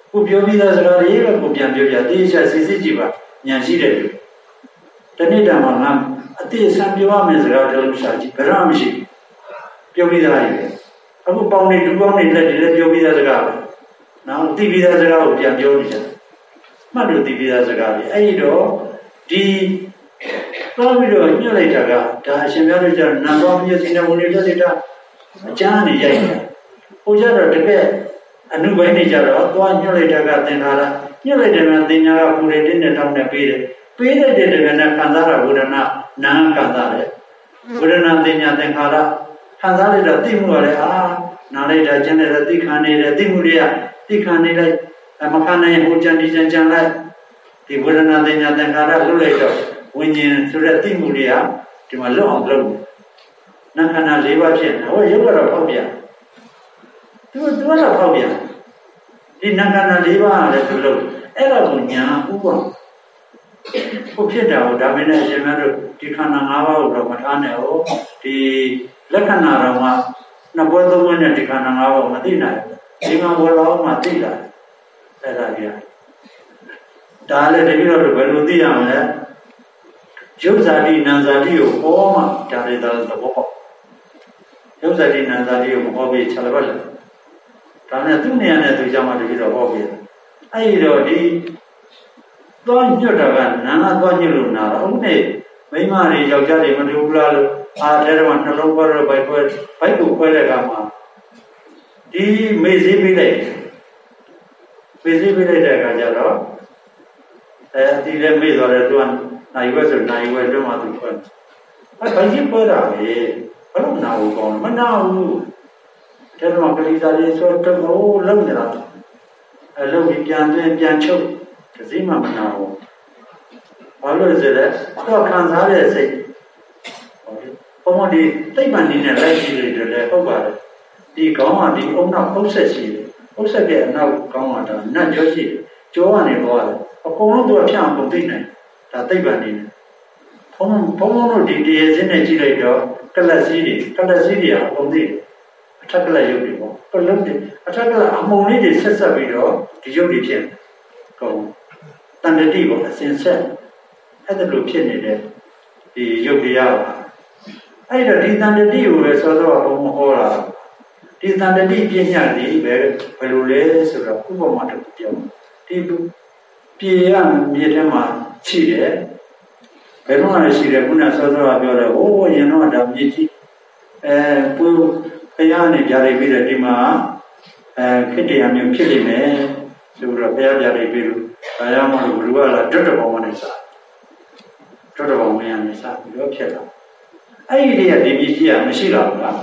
ကိုပြောပြီးသားစကားတွေကကိုပြန်ပြောပြတေးချာစစ်စစ်ကြည့်ပါညာရှိတယ်တနေ့တည်းမှာငါအတိအဆန်းပြောရမယ့်စကားတလုံးရှာကြည့်ဘယ်တော့မှမရှိပြောပြီးသားကြီးပဲအခုပေါင်းနေဒူပေါင်းနေလက်တွေလည်းပြောပြီးသားစကားပဲနော်သိပြီးသားစကားကိုပြန်ပြောနေကြမှတ်လို့သိပြီးသားစကားပဲအဲ့ဒီတော့ဒီတော့ပြီးတော့ညှို့လိုက်တာကဒါအရှင်များတို့ကျတော့နံပါတ်ပြည့်စင်တဲ့ဝင်နေတဲ့လက်တာအကျမ်းနေရိုက်တယ်ဟိုကျတော့တကယ်အနုပိုင်းနေကြတော့သွားညှို့လိုက်တာကသင်္ခါရညှို့လိုက်တယ်ကသင်ညာကပူရတဲ့နဲ့တောင်းနေပေးတယ်ပေးလိုက်တဲ့တကယ်နဲ့ခံစားရဝေဒနာနာခံစားတယ်ဝေဒနာသင်ညာသင်္ခါရခံစားလိုက်တော့သိမှုရတယ်အာနားလိုက်တာကျန်တယ်သိခံနေတယ်သိမှုတွေကသိခံနေလိုက်မခံနိုင်ဟိုကြံဒီကြံကြံလိုက်ဒီဝေဒနာသင်ညာသင်္ခါရလွတ်လိုက်တော့ဝိညာဉ်ဆိုတဲ့သိမှုတွေကဒီမှာလွတ်အောင်လုပ်တယ်နာခန္ဓာ၄ပါးဖြစ်နေဟောရုပ်ကတော့ဖောက်ပြန်သူသူကတော့ဖောက်ပြန်ဒီနာခန္ဓာ၄ပါးကလည်းသူလုပ်အဲ့ဒါကိုညာဥပ္ပကိုဖြစ်တာကိုဒါမင်းနဲ့ရှင်မတို့ဒီခန္ဓာ၅ပါးကိုတော့မထားနဲ့ဟောဒီလက္ခဏာတော်ကနှစ်ဘွဲသုံးဘွဲနဲ့ဒီခန္ဓာ၅ပါးကိုမသိနိုင်ဘူးဒီမှာဘောလုံးမှသိတာအဲ့ဒါကြီးဒါလည်းတကယ်တော့ဘယ်လိုသိရမလဲရုပ်ဇာတိနာမ်ဇာတိကိုဟောမှဒါတွေတော့သဘောပေါက်ရုပ်ဇာတိနာမ်ဇာတိကိုမဟောပြီးခြေလက်ပတ်တယ်ဒါနဲ့သူ့နေရာနဲ့သူကြောင့်မှတကယ်တော့ဟောပြီးတယ်အဲ့ဒီတော့ဒီသွားညွတ်တာကနာနာသွားညွတ်လို့နာတော့အခုနေမိန်းမတွေယောက်ျားတွေမတူဘူးလားလို့အာတဲ့တော့နှလုံးခွဲတော့ဘိုက်ခွဲဘိုက်ကိုခွဲတဲ့ကမှာဒီမေ့စေးပေးလိုက်မေ့စေးပေးလိုက်တဲ့အခါကျတော့အဲဒီလည်းမေ့သွားတယ်သူကနိုင်ဝဲဆိုနိုင်ဝဲတော့မှသူခွဲအဲဘိုက်ကြီးခွဲတာပဲဘယ်လိုနာဘူးကောင်းမနာဘူးတဲ့တော့ကလေးစားလေးဆိုတော့ဟိုလုံးနေတာအဲလုံးပြီးပြန်သွင်းပြန်ချုပ်တစည်းမှမနာဘူးဘာလို့လဲဆိုတော့တော့ခံစားတဲ့စိတ်ဘုံဒီသိပ္ပံနည်းနဲ့လိုက်ကြည့်လို့လည်းဟုတ်ပါတယ်ဒီကောင်းကဒီအုံနောက်ပုတ်ဆက်ရှိတယ်ပုတ်ဆက်တဲ့အနောက်ကောင်းကတော့နတ်ကြောရှိတယ်ကြောကနေပေါ်တယ်အကုန်လုံးသူကဖြန့်အောင်ပုံသိနိုင်ဒါသိပ္ပံနည်းနဲ့ဘုံဘုံတို့ဒီတရေစင်းနဲ့ကြည့်လိုက်တော့ကလတ်စည်းတွေကလတ်စည်းတွေအကုန်သိတယ်အထက်ကလတ်ရုပ်တွေပေါ့ကလတ်တွေအထက်ကလတ်အမုံလေးတွေဆက်ဆက်ပြီးတော့ဒီရုပ်တွေဖြစ်ကုန်တန်တတိပေါ့အစဉ်ဆက်အဲ့ဒါလိုဖြစ်နေတဲ့ဒီရုပ်တရားပါအဲ့တော့ဒီတန်တတိကိုပဲစောစောကဘုံဟောတာဒီတန်တတိပြညာတွေပဲဘယ်လိုလဲဆိုတော့ဥပမာတစ်ခုပြောဒီပြေရမြေထဲမှာရှိတယ်ဘယ်တော့မှရှိတယ်ခုနစောစောကပြောတယ်ဟိုးရင်တော့ဒါမြေကြီးအဲပူခရနဲ့ကြားရပြီးတဲ့ဒီမှာအဲခစ်တရားမျိုးဖြစ်နေမယ်ဆိုတော့ဘုရားကြားရပြီးလို့ဒါကြောင့်မလို့ဘုရားလာတွတ်တော်ပေါင်းနဲ့စားတွတ်တော်ပေါင်းနဲ့နဲ့စားပြီးတော့ဖြစ်လာအဲ့ဒီတည်းကဒီမြေကြီးကမရှိတော့ဘူးလား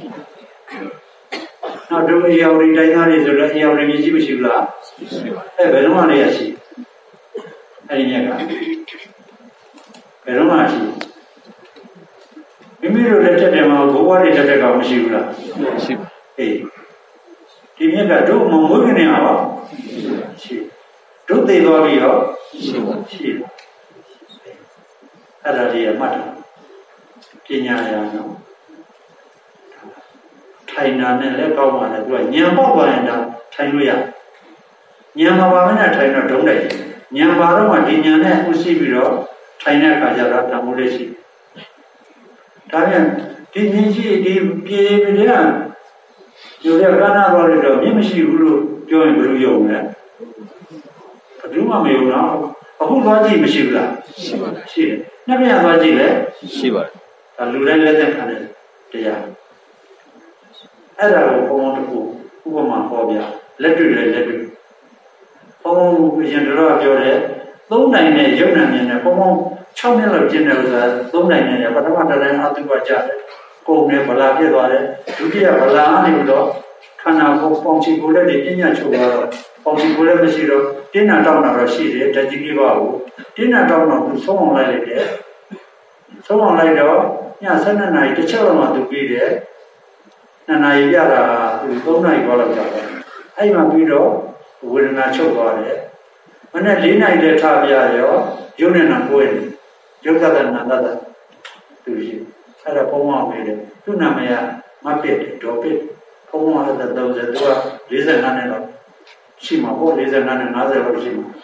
နောက်တို့အယောဒီတိုင်းသားတွေဆိုတော့အယောဒီမြေကြီးမရှိဘူးလားရှိပါအဲဘယ်တော့မှလည်းရှိအဲ့ဒီမြက်ကဘယ်တော့မှရှိမိမိတို့လက်ထက်တယ်မှာဘိုးဘွားတွေလက်ထက်ကမရှိဘူးလားရှိပါအေးဒီမြက်ကတို့မမွေးခင်နေရပါရှိတို့သိသွားပြီရောရှိပါရှိပါအဲ့ဒါကြီးရမှတ်တယ်ပညာရအောင်ထိုင်တာနဲ့လက်ကောက်ပါနဲ့သူကညံပေါက်ပါရင်တော့ထိုင်လို့ရညံပါပါနဲ့ထိုင်တော့ဒုံးလိုက်ညံပါတော့မှဒီညံနဲ့ဥရှိပြီးတော့ထိုင်တဲ့အခါကျတော့တမိုးလေးရှိဒါပြန်ဒီမြင်ရှိဒီပြေပြေကယူရကနာတော်လေးတော့မြင်မရှိဘူးလို့ပြောရင်ဘယ်လိုယုံလဲဘယ်သူမှမယုံတော့အခုသွားကြည့်မရှိဘူးလားရှိပါတယ်ရှိတယ်နှစ်ပြန်သွားကြည့်လဲရှိပါတယ်ဒါလူတိုင်းလက်သက်ခံတဲ့တရားအဲ့ဒါကိုဘုံတခုဥပမာဟောပြလက်တွေ့လည်းလက်တွေ့ဘုံရင်တော်ပြောတယ်သုံးနိုင်တဲ့ယုံနာမြင်တဲ့ဘုံ၆နှစ်လောက်ကျင့်တဲ့ဥစ္စာသုံးနိုင်တဲ့ပထမတစ်တိုင်းအတုပကြတယ်ကိုယ်နဲ့ဗလာပြည့်သွားတယ်ဒုတိယဗလာအနေနဲ့တော့ခန္ဓာကိုပေါင်ချီကိုလည်းပြညာချုပ်သွားတော့ပေါင်ချီကိုလည်းမရှိတော့တင်းနာတောင်းတာတော့ရှိတယ်တကြီးကြီးပါဘူးတင်းနာတောင်းတော့ဆုံးအောင်လိုက်လိုက်တယ်ဆုံးအောင်လိုက်တော့ည၁၂နာရီတစ်ချက်လောက်မှသူပြီးတယ်နှစ်နာရီပြတာသူသုံးနာရီလောက်ကြာတယ်အဲ့မှာပြီးတော့ဝေဒနာချုပ်သွားတယ်မနေ့၄နာရီလည်းထားပြရောရုပ်နဲ့နာကိုယ်ရုပ်သတ္တနာတ္တသူရှိအဲ့ဒါပုံမှန်ပဲတယ်သူ့နာမည်ကမပစ်ဒေါ်ပစ်ပုံမှန်လည်းသုံးတယ်သူက၄၅နှစ်လောက်ရှိမှာပေါ့၄၅နဲ့၅၀လောက်ရှိမှာ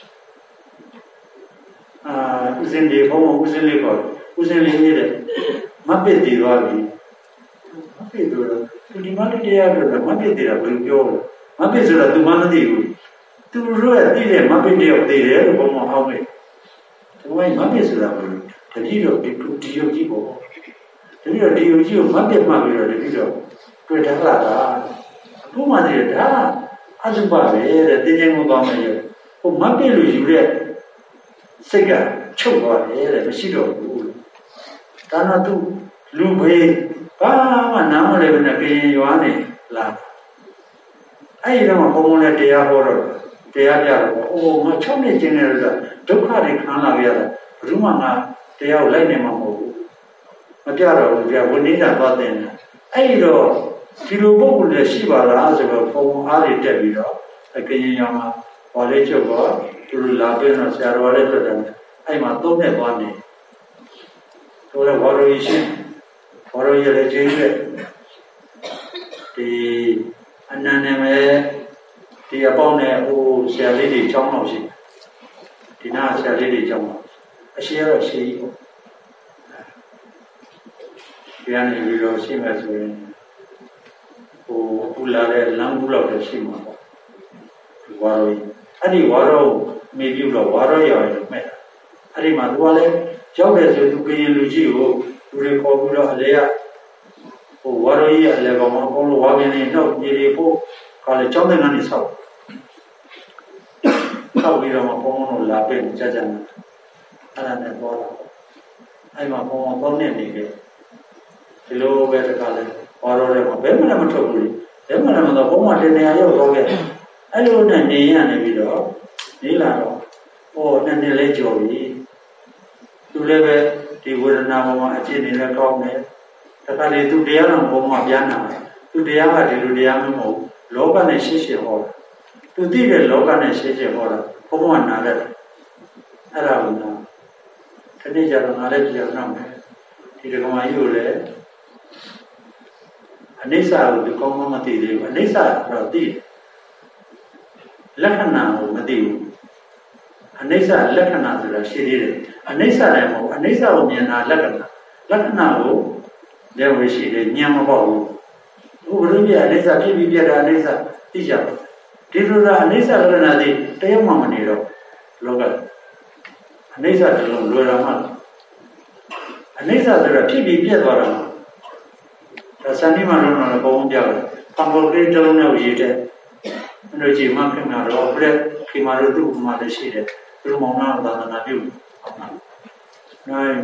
အာဦးစင်းလေးဘုံဦးစင်းလေးပေါ့ဦးစင်းလေးနေတဲ့မပစ်တည်သွားပြီမပစ်တော့သူဒီမလေးတရားပြောတာမပစ်တည်တာဘယ်လိုပြောလဲမပစ်ဆိုတာသူမှမသိဘူးသူတို့ကသိတယ်မပစ်တည်တော့သိတယ်လို့ဘုံမဟောင်းမယ်ဒီဝိုင်းမပစ်ဆိုတာဘယ်လိုတတိတော့ဒီဒီယုတ်ကြီးပေါ့တတိတော့ဒီယုတ်ကြီးကိုမပစ်မှပြီးတော့တတိတော့တွေ့ထားလာတာဘုံမှသိတယ်ဒါအစုပါပဲတဲ့တင်းချင်းကိုသွားမယ်ဟိုမပစ်လို့ယူတဲ့စိတ်ကချုပ်သွားတယ်တဲ့မရှိတော့ဘူးဒါတော့သူလူဘေးဘာမှနားမလဲဘဲနဲ့ကရင်ရွာနေလာအဲ့ဒီတော့ဘုံဘုံနဲ့တရားဟောတော့တရားပြတော့အိုးငါ၆နှစ်ကျင်းနေလို့ဒုက္ခတွေခံလာရတာဘယ်သူမှငါတရားကိုလိုက်နေမှာမဟုတ်ဘူးမပြတော့ဘူးပြဝိနည်းသာသွားတဲ့အဲ့ဒီတော့ဒီလိုပုဂ္ဂိုလ်တွေရှိပါလားဆိုတော့ဘုံအားတွေတက်ပြီးတော့ကရင်ရွာမှာဟောလေးချုပ်တော့သူလာပြီးတော့ဆရာတော်လေးတွေ့တယ်အဲ့မှာသုံးနှစ်သွားနေတို့လည်းဝါရိုးရှင်ဝါရိုးရလည်းကျင်းတဲ့ဒီအနန္တမဲ့ဒီအပေါင်းနဲ့ဟိုဆရာလေးတွေကျောင်းတော်ရှိဒီနာဆရာလေးတွေကျောင်းတော်အရှိရတော့ရှိပေါ့ဒီကနေပြီးတော့ရှိမှဆိုရင်ဟိုပူလာတဲ့လမ်းဘူးလောက်တော့ရှိမှာပေါ့ဝါရိုးအဲ့ဒီဝါရိုးမေပြုတော့ဝါရိုးရော်ရမဲ့အဲ့ဒီမှာသူကလည်းရောက်တယ်ဆိုသူကရင်လူကြီးကိုသူတွေခေါ်ပြီးတော့အလေကဟိုဝါရိုးကြီးအလေကောင်မအကုန်လုံးဝါကင်းနေတော့ညီတွေဖို့ကလည်းကျောင်းတဲ့ကနေဆောက်ဆောက်ပြီးတော့မှဘုံဘုံတို့လာပြီးကြကြမှာအဲ့ဒါနဲ့ပေါ်လာအဲ့မှာဘုံဘုံသုံးနေနေတယ်ဒီလိုပဲတခါလဲဝါရိုးတွေမှာဘယ်မှလည်းမထုတ်ဘူးဘယ်မှလည်းမတော့ဘုံမှာတင်နေရရောက်တော့ခဲ့အဲ့လိုနဲ့နေရနေပြီးတော့နေလာတော့ဟိုနှစ်နှစ်လေးကြော်ပြီသူလည်းပဲဒီဝေဒနာပေါ်မှာအခြေအနေနဲ့ကောင်းတယ်တခါလေသူတရားတော်ဘုံမှာပြန်လာတယ်သူတရားကဒီလိုတရားမျိုးမဟုတ်လောကနဲ့ရှင်းရှင်းဟောတာသူသိတဲ့လောကနဲ့ရှင်းရှင်းဟောတာဘုံကနားတယ်အဲ့ဒါကတနေ့ကျတော့ငါလည်းပြောင်းတော့မယ်ဒီကမာကြီးကိုလည်းအနိစ္စကိုဒီကောင်းမှမသိသေးဘူးအနိစ္စတော့သိတယ်လက္ခဏာကိုမသိဘူးအနိစ္စလက္ခဏာဆိုတာရှိသေးတယ်အနိစ္စလည်းမဟုတ်အနိစ္စကိုမြင်တာလက္ခဏာလက္ခဏာကိုလည်းဝေရှိတယ်ဉာဏ်မပေါ့ဘူးဘုရားပြအနိစ္စဖြစ်ပြီးပြတာအနိစ္စသိကြတယ်ဒီလိုသာအနိစ္စလက္ခဏာတွေတရားမှမနေတော့လောကအနိစ္စတလုံးလွယ်တာမှအနိစ္စဆိုတာဖြစ်ပြီးပြတ်သွားတာမှဒါစန္ဒီမှာလုံးတော့ဘုံပြတယ်ပံပေါ်ကလေးတလုံးနဲ့ရေးတဲ့အဲ့လိုကြီးမှခင်ဗျာတော့ပြက်ခင်မာတို့သူ့မှာလည်းရှိတယ်သူ့မောင်နှံသာသနာပြုဟုတ်လားနိုင်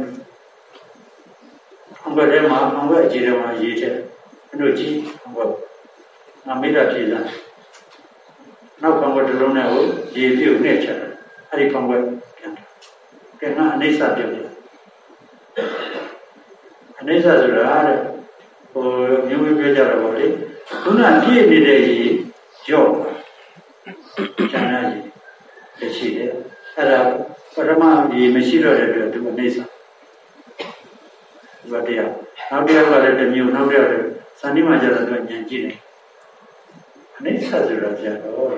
အဘယ်မှာအဘယ်အကြီးတွေမှာရေးတဲ့အဲ့လိုကြီးအဘငါမိတာပြည်လာနောက်ကံဝတ္တလုံးနဲ့ကိုရေပြုတ်နဲ့ချက်အဲ့ဒီကံဝတ်ပြန်ကဲငါအနိစ္စပြုတ်တယ်အနိစ္စဆိုတာတဲ့ဟိုမျိုးမျိုးပြောကြတာပေါ့လေခုနပြည့်နေတဲ့ရေကြော့ကျန်တဲ့ရေတရှိတယ်အဲ့ဒါပထမရေမရှိတော့တဲ့အတွက်သူအနိစ္စဒီဘာတရားနောက်တရားကလည်းတစ်မျိုးနောက်တရားလည်းစန္ဒီမှာကျတော့သူညံကြည့်တယ်အနိစ္စဆိုတာကြာတော့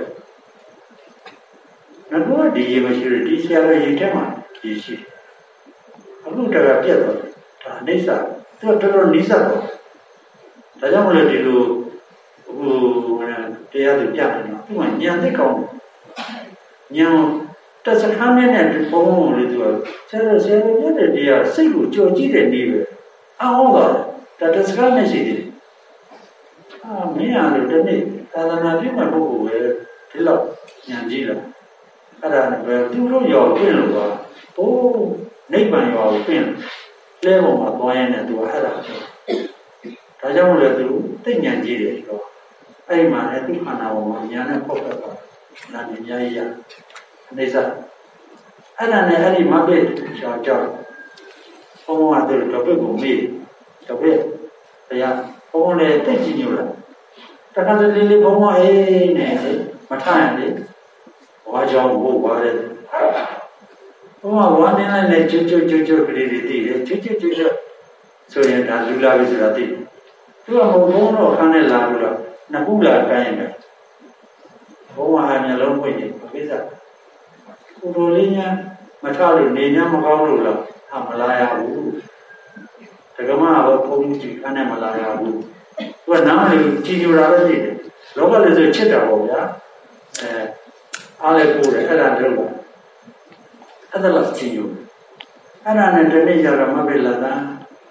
နောက်တော့ဒီရေမရှိတော့ဒီဆရာကရေထဲမှာရေရှိတယ်အခုတကပြတ်တော့ဒါအနိစ္စသူကတော်တော်နိစ္စတော့ဒါကြောင့်မလို့ဒီလိုဟိုတရားသူပြတယ်နော်သူကညံသိကောင်းညံတက်စခန်းနဲ့ဘုံဘုံလေးသူကဆရာဆရာပြတဲ့တရားစိတ်ကိုကြော်ကြည့်တဲ့နေပဲအောင်းတော့ဒါတက်စခန်းနဲ့ရှိတယ်အာမင်းရတယ်တနေ့သာသနာပြုမဲ့ပုဂ္ဂိုလ်ပဲဒီလောက်ညံကြည့်လားအဲ့ဒါပဲသူတို့ရောပြင်လို့ပါဟိုးနိဗ္ဗာန်ရောပြင်လဲပေါ်မှာသွားရင်လည်းသူကအဲ့ဒါပြောဒါကြောင့်လည်းသူသိဉာဏ်ကြည့်တယ်တော့အဲ့ဒီမှာလည်းသူခန္ဓာပေါ်မှာဉာဏ်နဲ့ပုတ်တက်သွားနာနေကြရအနေစားအဲ့ဒါနဲ့အဲ့ဒီမပိတ်ကြောင့်ကြောင့်ဘုံကသူတော့ပိတ်ကိုမေးတော့ပိတ်တရားဘုံလည်းသိကြည့်ညို့လားတခါတလေလေးဘုံကအေးနဲ့မထရလေဝါကြောင့်ဘို့ပါတယ်ဘုံကဝါနေလိုက်နဲ့ကျွတ်ကျွတ်ကျွတ်ကျွတ်ကလေးတွေသိတယ်ကျွတ်ကျွတ်ကျွတ်ကျွတ်ဆိုရင်ဒါလူလာပြီဆိုတာသိသူကဘုံဘုံတော့ခန်းနဲ့လာလို့တော့နှစ်ခုလာတိုင်းတယ် bố mà hai nhà lớn quay nhìn biết rằng cô đồ lý nha mà sao được nền nha mà con được là hàm là ya vũ thì cái mà ở phong chỉ anh em mà là ya vũ và nó thì chi nhiều ra cái gì đó là giờ chết rồi nhá ai lại cô đấy là được rồi đó là chi nhiều anh anh nên đến giờ mà biết là ta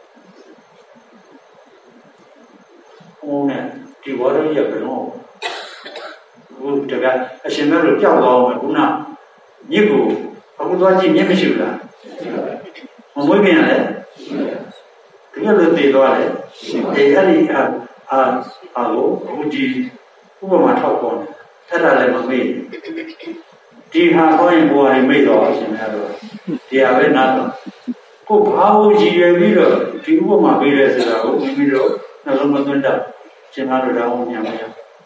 ông này thì bỏ ra giờ phải không ừ thế cái cái chuyện đó được giao vào mà cũng nào như cô ông có gì nhớ mới chịu là ông mới nghe này cái lần tiền đó đấy thì cái gì à à à lố ông gì cũng mà thao con thế là lại mà mình đi hàng có những bộ này mấy đó xem ra rồi thì à bên nào cô bảo gì vậy bây giờ thì cũng mà bây giờ sẽ là cũng bây giờ nó không có tuân thủ xem ra rồi đâu nhà mày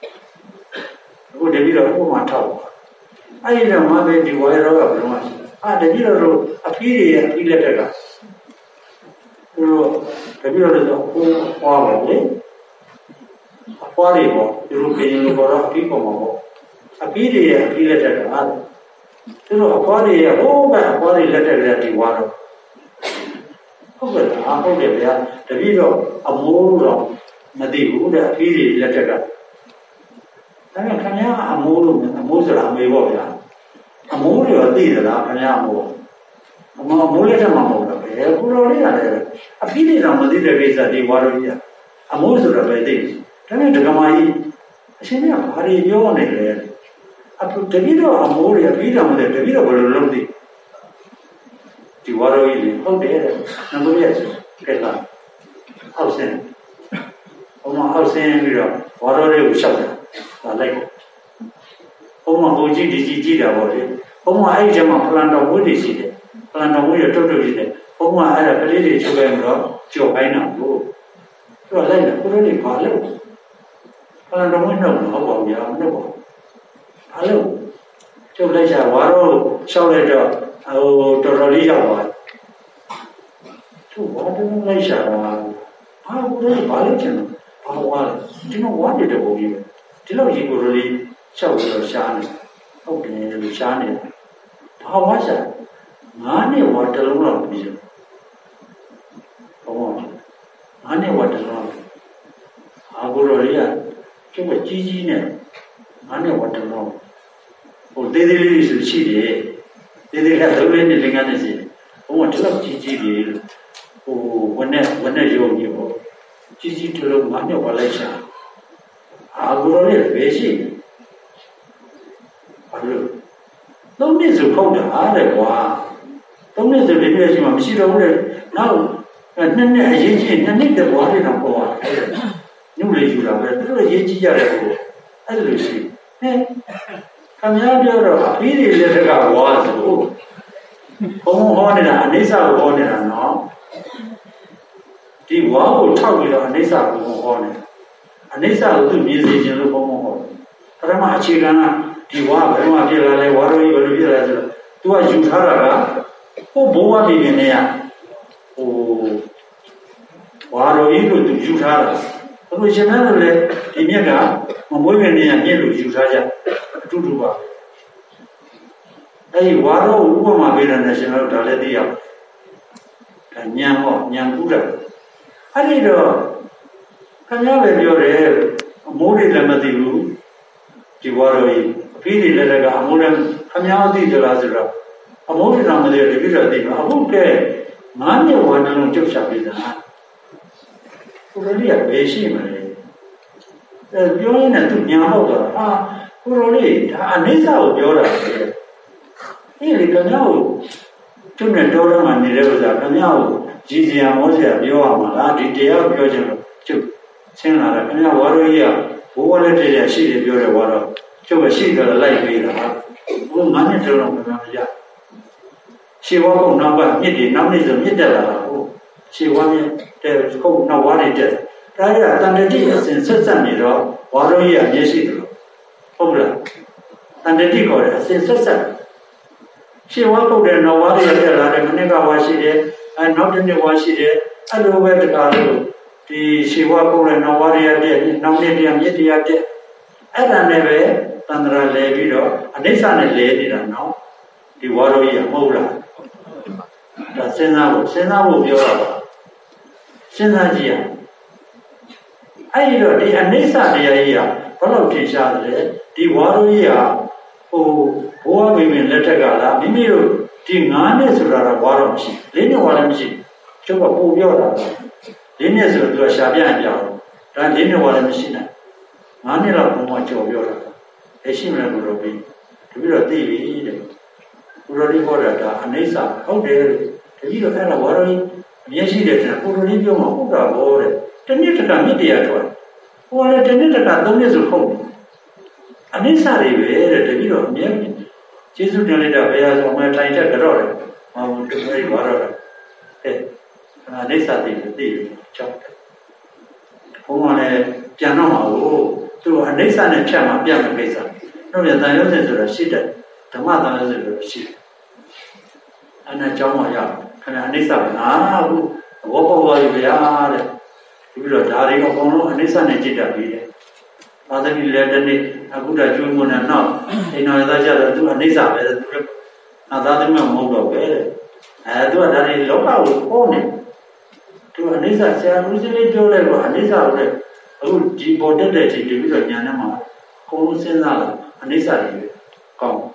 cô để bây giờ cũng mà thao ai là mà bên đi ngoài rồi đúng không à để bây giờ rồi à phi đi à phi lên được rồi để bây giờ rồi cô qua rồi đấy qua đi bộ rồi cái gì nó có phi có mà bộ à phi đi à phi lên được à rồi qua đi à ô bà qua đi lên được thì qua rồi không phải là không để bây giờ để bây giờ à mua rồi mà đi cũng để phi đi lên được thế là cái nhá à mua luôn à mua rồi làm mấy bộ vậy à mua rồi đi rồi là cái nhá mua mà mua lên mà mua là cái cũng rồi đấy à à phi đi làm mà đi được cái gì đi qua rồi vậy à mua rồi là phải đi thế nên cái mà gì xem nhá phải đi vô nàyเลยà cái gì đó à mua rồi phi làm được cái gì đó phải làm đi đi qua rồi đi không để rồi nó mới biết cái là học sinh ông mà học sinh rồi qua rồi đi học là lấy ông mà hồ chí đi chỉ chỉ đạo rồi ông mà ai cho mà plan đầu mới đi chỉ đấy plan đầu mới cho tôi đi đấy ông mà ai là cái gì cho em đó cho cái nào luôn rồi lấy là cái đó đi phá luôn plan đầu mới nồng nó bảo giờ nó bảo phá luôn cho lấy ra quá rồi sau này rồi ờ rồi rồi đi đâu rồi chú quá nó lấy ra là phá cái đó phá lên chứ phá quá chứ nó quá thì được gì chỉ là gì của rồi đi sau rồi sáng này không để rồi sáng này phá quá sao ngã này quá trời luôn rồi bây giờ không không ngã này quá trời luôn à của rồi à cái cái chi chi này ngã này quá trời luôn ồ đây đây là sự chi đấy đây đây là đâu lên để ngã này gì không có chỉ là chi chi đấy ồ vấn đề vấn đề nhiều nhiều chi chi trời luôn ngã này quá lại sao à của rồi là về gì à rồi đâu nên dùng không được à đấy quá đâu nên dùng đến bây giờ mà chỉ đâu đấy nào nên nên gì gì nên nên được quá thì nào quá nhưng lấy dù là vậy tức là gì chỉ ra được cái là gì tham gia điều đó phí thì là cái quá rồi không hoa này là anh ấy sao hoa này là nó thì quá của thao cái đó anh ấy sao cũng hoa này anh ấy sao tự nhiên gì chứ nó không hoa thế mà chỉ là thì quá vậy mà cái là lại quá rồi rồi bây giờ là tôi dùng thà là cô bố ba đi này à ô quá rồi ít rồi tôi dùng thà là tôi xem nó là thì nhớ cả mà mỗi người này nhớ rồi dùng thà ra chút chút vào đây quá rồi cũng mà bây giờ này xem nó đã lấy đi à cái nhà họ nhà cũ rồi anh đi rồi anh nhớ về điều đấy mỗi đi làm gì cũng chỉ qua rồi phí thì là cái mỗi lần anh nhớ đi từ là rồi mỗi lần làm gì thì bây giờ thì nó không kể mà nhiều hoàn toàn chụp chụp đi ra cái này về gì mà đấy điều này là tụi nhà họ rồi à cái này anh ấy sao điều đó cái này cái nhau chúng mình đâu đó mà đi đâu ra cái nhau chỉ gì à mỗi gì à điều mà là đi đi à điều gì chụp xem là cái nhau vào rồi à bố lên đây là xí để điều rồi vào rồi cho cái xí đó là lại về rồi bố ngắn nhất rồi làm cái gì à xí vào cũng năm bảy nhất đi năm đi rồi nhất là là bố xí vào nhất để cũng năm vào đi đấy cái là tăng đến đi sinh xuất sản gì đó vào rồi à nhất xí rồi không là tăng đến đi coi là sinh xuất sản xí vào cũng để năm vào đi là là cái này cái vào xí đấy anh nói đến đi vào xí đấy anh đâu về được cả rồi thì xí vào cũng là năm vào đi là năm đi đi nhất đi là အဲ့ဒါနဲ့ပဲတန္တရာလဲပြီးတော့အနိစ္စနဲ့လဲနေတာနော်ဒီဝါရောကြီးကမဟုတ်လားဒါစဉ်းစားဖို့စဉ်းစားဖို့ပြောတာပါစဉ်းစားကြည့်ရအဲ့ဒီတော့ဒီအနိစ္စတရားကြီးကဘယ်လောက်ထင်ရှားတယ်ဒီဝါရောကြီးကဟိုဘိုးအမိမင်းလက်ထက်ကလားမိမိတို့ဒီငါးနှစ်ဆိုတာကဝါရောမရှိလေးနှစ်ဝါလည်းမရှိကျုပ်ကပို့ပြောတာလေးနှစ်ဆိုတော့သူကရှာပြန့်ပြောင်းဒါလေးနှစ်ဝါလည်းမရှိနိုင်ငါးနှစ်လောက်ဘုံကကြော်ပြောတာအဲ့ရှိမလားဘုရားပြီးတပည့်တော်သိပြီတဲ့ဘုရားကြီးဟောတာဒါအနိစ္စဟုတ်တယ်တပည့်တော်အဲ့ဒါဝါရောကြီးအမျက်ရှိတယ်တဲ့ဘုရားကြီးပြောမှာဟုတ်တာဘောတဲ့တနည်းတကမြစ်တရားထွက်ဟိုလည်းတနည်းတကသုံးနှစ်ဆိုဟုတ်အနိစ္စတွေပဲတဲ့တပည့်တော်အမျက်ကျေးဇူးတင်လိုက်တာဘယ်ဟာဆိုမှထိုင်ချက်ကြတော့တယ်မဟုတ်ဘူးတပည့်ဝါရောတဲ့အနိစ္စသိတယ်သိတယ်ကြောက်တယ်ဘုံကလည်းပြန်တော့မှာကိုသူအနိစ္စနဲ့ဖြတ်မှာပြတ်မယ်ကိစ္စတော့ပြန်တန်ရုပ်စင်ဆိုတာရှိတယ်ဓမ္မတန်ရုပ်စင်ဆိုတာရှိတယ်အဲ့ဒါကြောင်းမှာရခဏအနိစ္စပဲငါဘူးဘောပေါ်ပါရဗျာတဲ့ပြီးတော့ဒါတွေအကုန်လုံးအနိစ္စနဲ့ကြည့်တတ်ပြီးတယ်သာသမီလည်းတနေ့အခုတည်းကျွေးမွေးနေတော့အိမ်တော်ရသားကြတော့သူအနိစ္စပဲသူလည်းသာသမီမဟုတ်တော့ပဲတဲ့အဲသူကဒါတွေလောကကိုပေါ်နေသူအနိစ္စဆရာဦးစင်းလေးပြောလိုက်တော့အနိစ္စကိုလည်းအခုဒီပေါ်တက်တဲ့ချိန်တပြီးတော့ညာနဲ့မှာကိုယ်စဉ်းစားလာအနိစ္စတွေကောင်း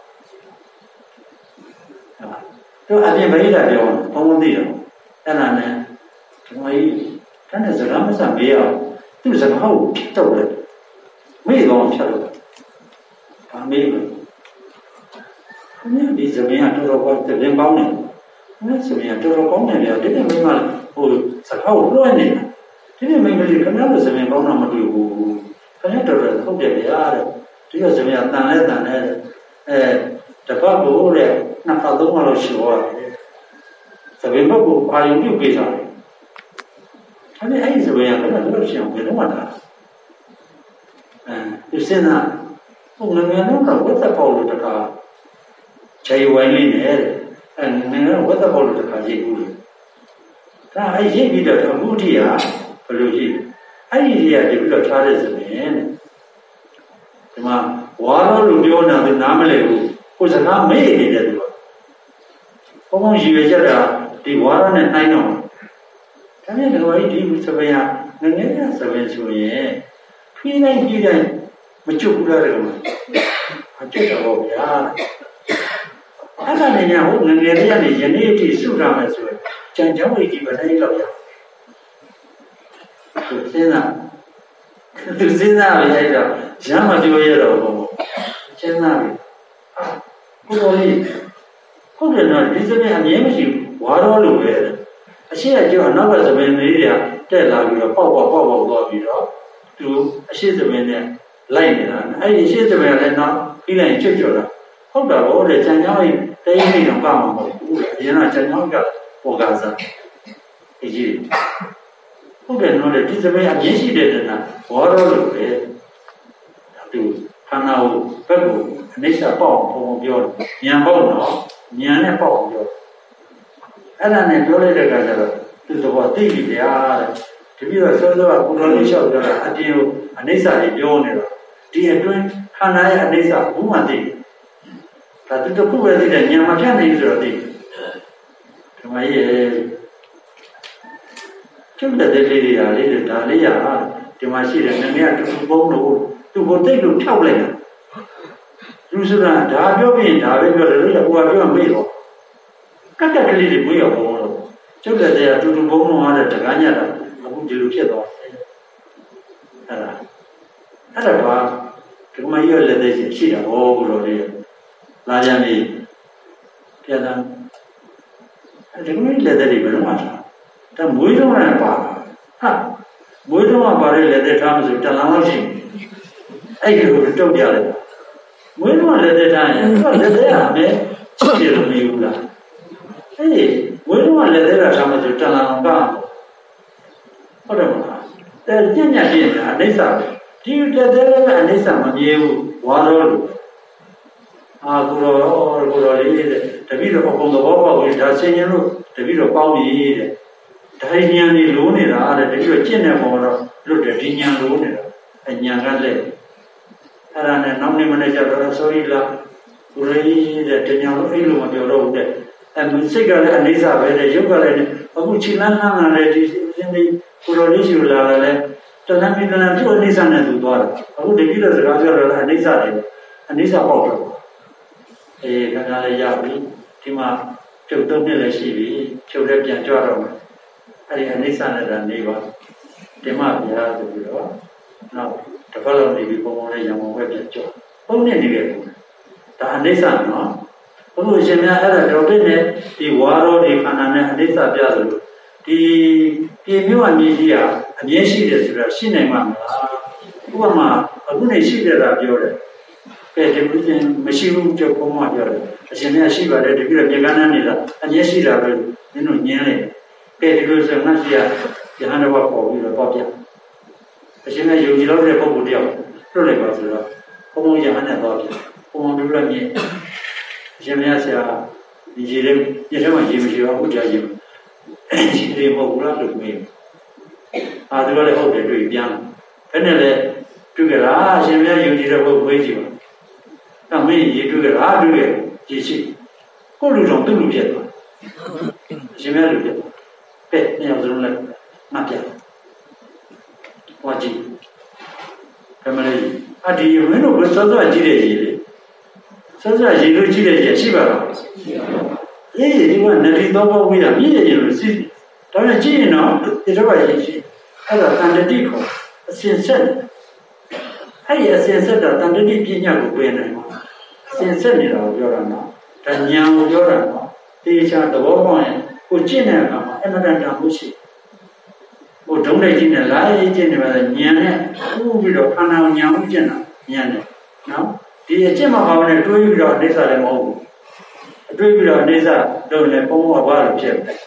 သူအပြင်ပရိသတ်ပြောဘုံဘုံသိတယ်အဲ့ဒါနဲ့ဒီမကြီးတန်းတဲ့စကားမစမေးအောင်သူ့စကားကိုဖြတ်တော့တယ်မေးတော့ဖြတ်တော့ဘာမေးလဲခဏဒီစမင်းကတော်တော်ကောင်းတယ်ပြန်ပေါင်းတယ်မင်းစမင်းကတော်တော်ကောင်းတယ်ဗျာဒီနေ့မင်းကဟိုစကားကိုလွှဲနေတာဒီနေ့မင်းကလေးခဏလို့စမင်းပေါင်းတော့မတွေ့ဘူးခဏတော်တော်ဟုတ်တယ်ဗျာတဲ့ဒီကစမင်းကတန်လဲတန်လဲအဲတပတ်ကိုတဲ့နှစ်ခါသုံးခါလို့ရှိသွားတယ်စပင်ဘက်ကိုအာယုံပြုတ်ပေးထားတယ်ဒါနဲ့အဲ့ဒီစပင်ကလည်းတော့ရှင်းအောင်ဘယ်တော့မှတာအဲဒီစင်နာဟိုငငယ်တော့ဝတ်သက်ပေါ့လို့တခါခြေဝိုင်းလေးနဲ့အဲငငယ်ဝတ်သက်ပေါ့လို့တခါရိတ်ဘူးလေဒါအဲ့ရိတ်ပြီးတော့အခုထိဟာဘယ်လိုရိတ်အဲ့ဒီရိတ်ကတပြီးတော့ထားတဲ့စပင်တဲ့ဒီမှာဝါရောလူပြောနေတာသူနားမလဲဘူးကိုယ်စကားမေ့နေတယ်သူကဘုံဘုံရည်ရွယ်ချက်တာဒီဝါရနဲ့နှိုင်းတော့ဒါနဲ့ဒီဝါရီဒီစပယ်ဟာငငယ်ကစပယ်ဆိုရင်ဖြီးတိုင်းဖြီးတိုင်းမကျွတ်ဘူးလားတဲ့ကောင်အကျွတ်တော့ဗျာအဲ့ဒါနဲ့ညာဟိုငငယ်လေးကနေယနေ့အထိစုထားမယ်ဆိုရင်ကြံကြောင်းကြီးပဲတိုင်းလောက်ရသူစဉ်းစားသူစဉ်းစားပြီးအဲ့တော့ရမ်းမပြောရတော့ဘူးစဉ်းစားပြီးကိုယ်တော်လေးဟုတ်တယ်နော်ဒီစပယ်အမြဲမရှိဝါရောလို့ပဲအရှိအကျော်အနောက်ကစပယ်လေးတွေကတက်လာပြီးတော့ပေါက်ပေါက်ပေါက်ပေါက်သွားပြီးတော့သူအရှိစပယ်နဲ့လိုက်နေတာအဲ့ဒီအရှိစပယ်လည်းတော့ပြီးလိုက်ချွတ်ချွတ်တာဟုတ်တာဘောတဲ့ကြံကြောင်းကြီးတိတ်နေတော့ကောက်မှာမဟုတ်ဘူးအရင်ကကြံကြောင်းကပေါ်ကားစားအကြီးဟုတ်တယ်နော်ဒီစပယ်အမြဲရှိတဲ့တနာဝါရောလို့ပဲသူခန္ဓာကိုဘက်ကိုအနိစ္စပေါက်ပုံပြောတယ်ဉာဏ်ပေါက်တော့ဉာဏ်နဲ့ပေါက်ပြောအဲ့ဒါနဲ့ပြောလိုက်တဲ့အခါကျတော့သူတော့သိပြီဗျာတဲ့တပည့်တော်စောစောကကိုတော်လေးလျှောက်ပြောတာအပြင်ကိုအနိစ္စတွေပြောနေတော့ဒီအတွင်းခန္ဓာရဲ့အနိစ္စဘူးမှသိတယ်ဒါသူတခုပဲသိတယ်ဉာဏ်မဖြတ်နိုင်ဘူးဆိုတော့သိတယ်ဒီမှာရဲ့ကျုပ်တဲ့လေးတွေဟာလေးတွေဒါလေးရဒီမှာရှိတယ်နည်းနည်းတူတူပုံလို့သူကိုတိတ်လို့ဖြောက်လိုက်တာလူဆိုတာဒါပြောပြီးဒါပဲပြောတယ်လို့ဟိုကပြောမေးတော့ကတ်ကက်ကလေးတွေမေးရောဘောလို့ကျုပ်တဲ့တရားတူတူဘုံလုံးအားတဲ့တကားညတာအခုဒီလိုဖြစ်သွားတယ်အဲ့ဒါအဲ့ဒါကဒီမှာရလက်သေးရှိတာဟောဘုလိုလေးလာကြပြီပြန်လာအဲ့ဒီလိုလက်သေးတွေဘယ်လိုမှထားဒါမွေးတော့လည်းပါဟာမွေးတော့ပါတဲ့လက်သေးထားမှဆိုတလန်းလောက်ရှိအဲ့ဒီလိုတုတ်ကြတယ်မွေးတော့လက်သေးထားရင်သူကလက်သေးဟာပဲချစ်တယ်လို့မယူလားအေးမွေးတော့လက်သေးတာထားမှဆိုတလန်းကဟုတ်တယ်မလားတဲ့ညံ့ညံ့ပြင်းတာအနိစ္စပဲဒီလက်သေးလည်းအနိစ္စမမြဲဘူးဝါတော့လို့အာကိုရောကိုရောလေးတဲ့တပည့်တော်ပုံသဘောပေါက်ပြီးဒါဆင်ញလို့တပည့်တော်ပေါင်းပြီတဲ့ဒါဉာဏ်ကြီးလိုးနေတာတဲ့တပည့်တော်ကျင့်တဲ့ပုံတော့လွတ်တယ်ဒီဉာဏ်လိုးနေတာအဉာဏ်ကလည်းအဲအဲ့ဒါနဲ့နောက်နေ့မနေ့ကျတော့ဆိုရီလာကိုရီးတဲ့တညာလို့အဲ့လိုမပြောတော့ဘူးတဲ့အဲစိတ်ကလည်းအနေစာပဲတဲ့ရုပ်ကလည်းအခုချီလန်းလန်းလာတဲ့ဒီစင်းဒီကိုလိုလေးရှိလာတယ်တဏှာမိတဏှာသူ့အနေစာနဲ့သူသွားတယ်အခုတတိယစကားပြောတော့အနေစာတယ်အနေစာပေါက်တော့အေးခဏလေးရပြီဒီမှာကျုပ်သုံးနှစ်လည်းရှိပြီကျုပ်လည်းပြန်ကြွတော့မယ်အဲ့ဒီအနေစာနဲ့တာနေပါဒီမှာဗျာဆိုပြီးတော့နောက်တစ်ပတ်လောက်နေပြီးပုံပုံလေးရံပုံပဲပြန်ကြွပုံနဲ့နေခဲ့ဘူးဒါအနေစာနော်အခုအရှင်များအဲ့ဒါတော်ပြည့်နဲ့ဒီဝါရောဒီခန္ဓာနဲ့အနေစာပြသလိုဒီပြေမျိုးအမြင့်ကြီးကအမြဲရှိတယ်ဆိုတာရှိနိုင်မှာမလားဥပမာအခုနေရှိတယ်လားပြောတယ်ကဲဒီလိုချင်းမရှိဘူးကြောက်ပုံမှပြောတယ်အရှင်များရှိပါတယ်တကယ်တော့မြေကမ်းနဲ့နေတာအမြဲရှိတာပဲနင်တို့ညင်းလိုက်ကဲဒီလိုဆိုငါရှိရယဟန်တော်ပေါ်ပြီးတော့ပေါ့ပြအရှင်များယုံကြည်လို့တဲ့ပုဂ္ဂိုလ်တယောက်လွတ်လိုက်ပါဆိုတော့ဘုံဘုံယဟန်နဲ့ပေါ့ပြဘုံဘုံတို့လည်းမြင်အရှင်များဆရာဒီရေလေးညထဲမှာရေမရှိတော့ဘူးကြာရေရှိတယ်မဟုတ်ဘူးလားလို့မေးအာသူကလည်းဟုတ်တယ်တွေ့ပြန်ဘယ်နဲ့လဲတွေ့ကြလားအရှင်များယုံကြည်တဲ့ဘုရားဝေးကြည့်ပါအဲ့မင်းရေတွေ့ကြလားတွေ့ကြရေရှိကိုလူတော်သူ့လူဖြစ်သွားအရှင်များလူဖြစ်သွားကဲညောင်စုံလည်းမပြတ်ဟောကြည့်ဘယ်မလဲအဒီမင်းတို့ကစောစောကြည့်တဲ့ရေလေစောစောရေလို့ကြည့်တဲ့ရေရှိပါလားရှိပါဘူးအေးဒီကနတိသောဘဝိရမြည့်ရလို့စီးဒါနဲ့ကြည့်ရင်တော့ဒီတော့ရရှိအဲ့ဒါတန်တတိခေါ်အစဉ်ဆက်အဲ့ဒီအစဉ်ဆက်တော့တန်တတိပညာကိုပြောနိုင်မှာအစဉ်ဆက်နေတာကိုပြောတာနော်ဒါဉာဏ်ကိုပြောတာနော်တေချာသဘောပေါက်ရင်ကိုကျင့်တဲ့အခါမှာအမှန်တန်တာမှုရှိဟိုဒုံးလိုက်ခြင်းနဲ့လာရေးခြင်းနဲ့ဉာဏ်နဲ့ဥပြီးတော့ခန္ဓာဉာဏ်ကိုကျင့်တာဉာဏ်နဲ့နော်ဒီအကျင့်မှာပါပဲတွေးပြီးတော့အိဋ္ဌာလည်းမဟုတ်ဘူးတွေးပြီးတော့အိဋ္ဌာတော့လည်းပုံပေါ်ဘာလို့ဖြစ်လဲ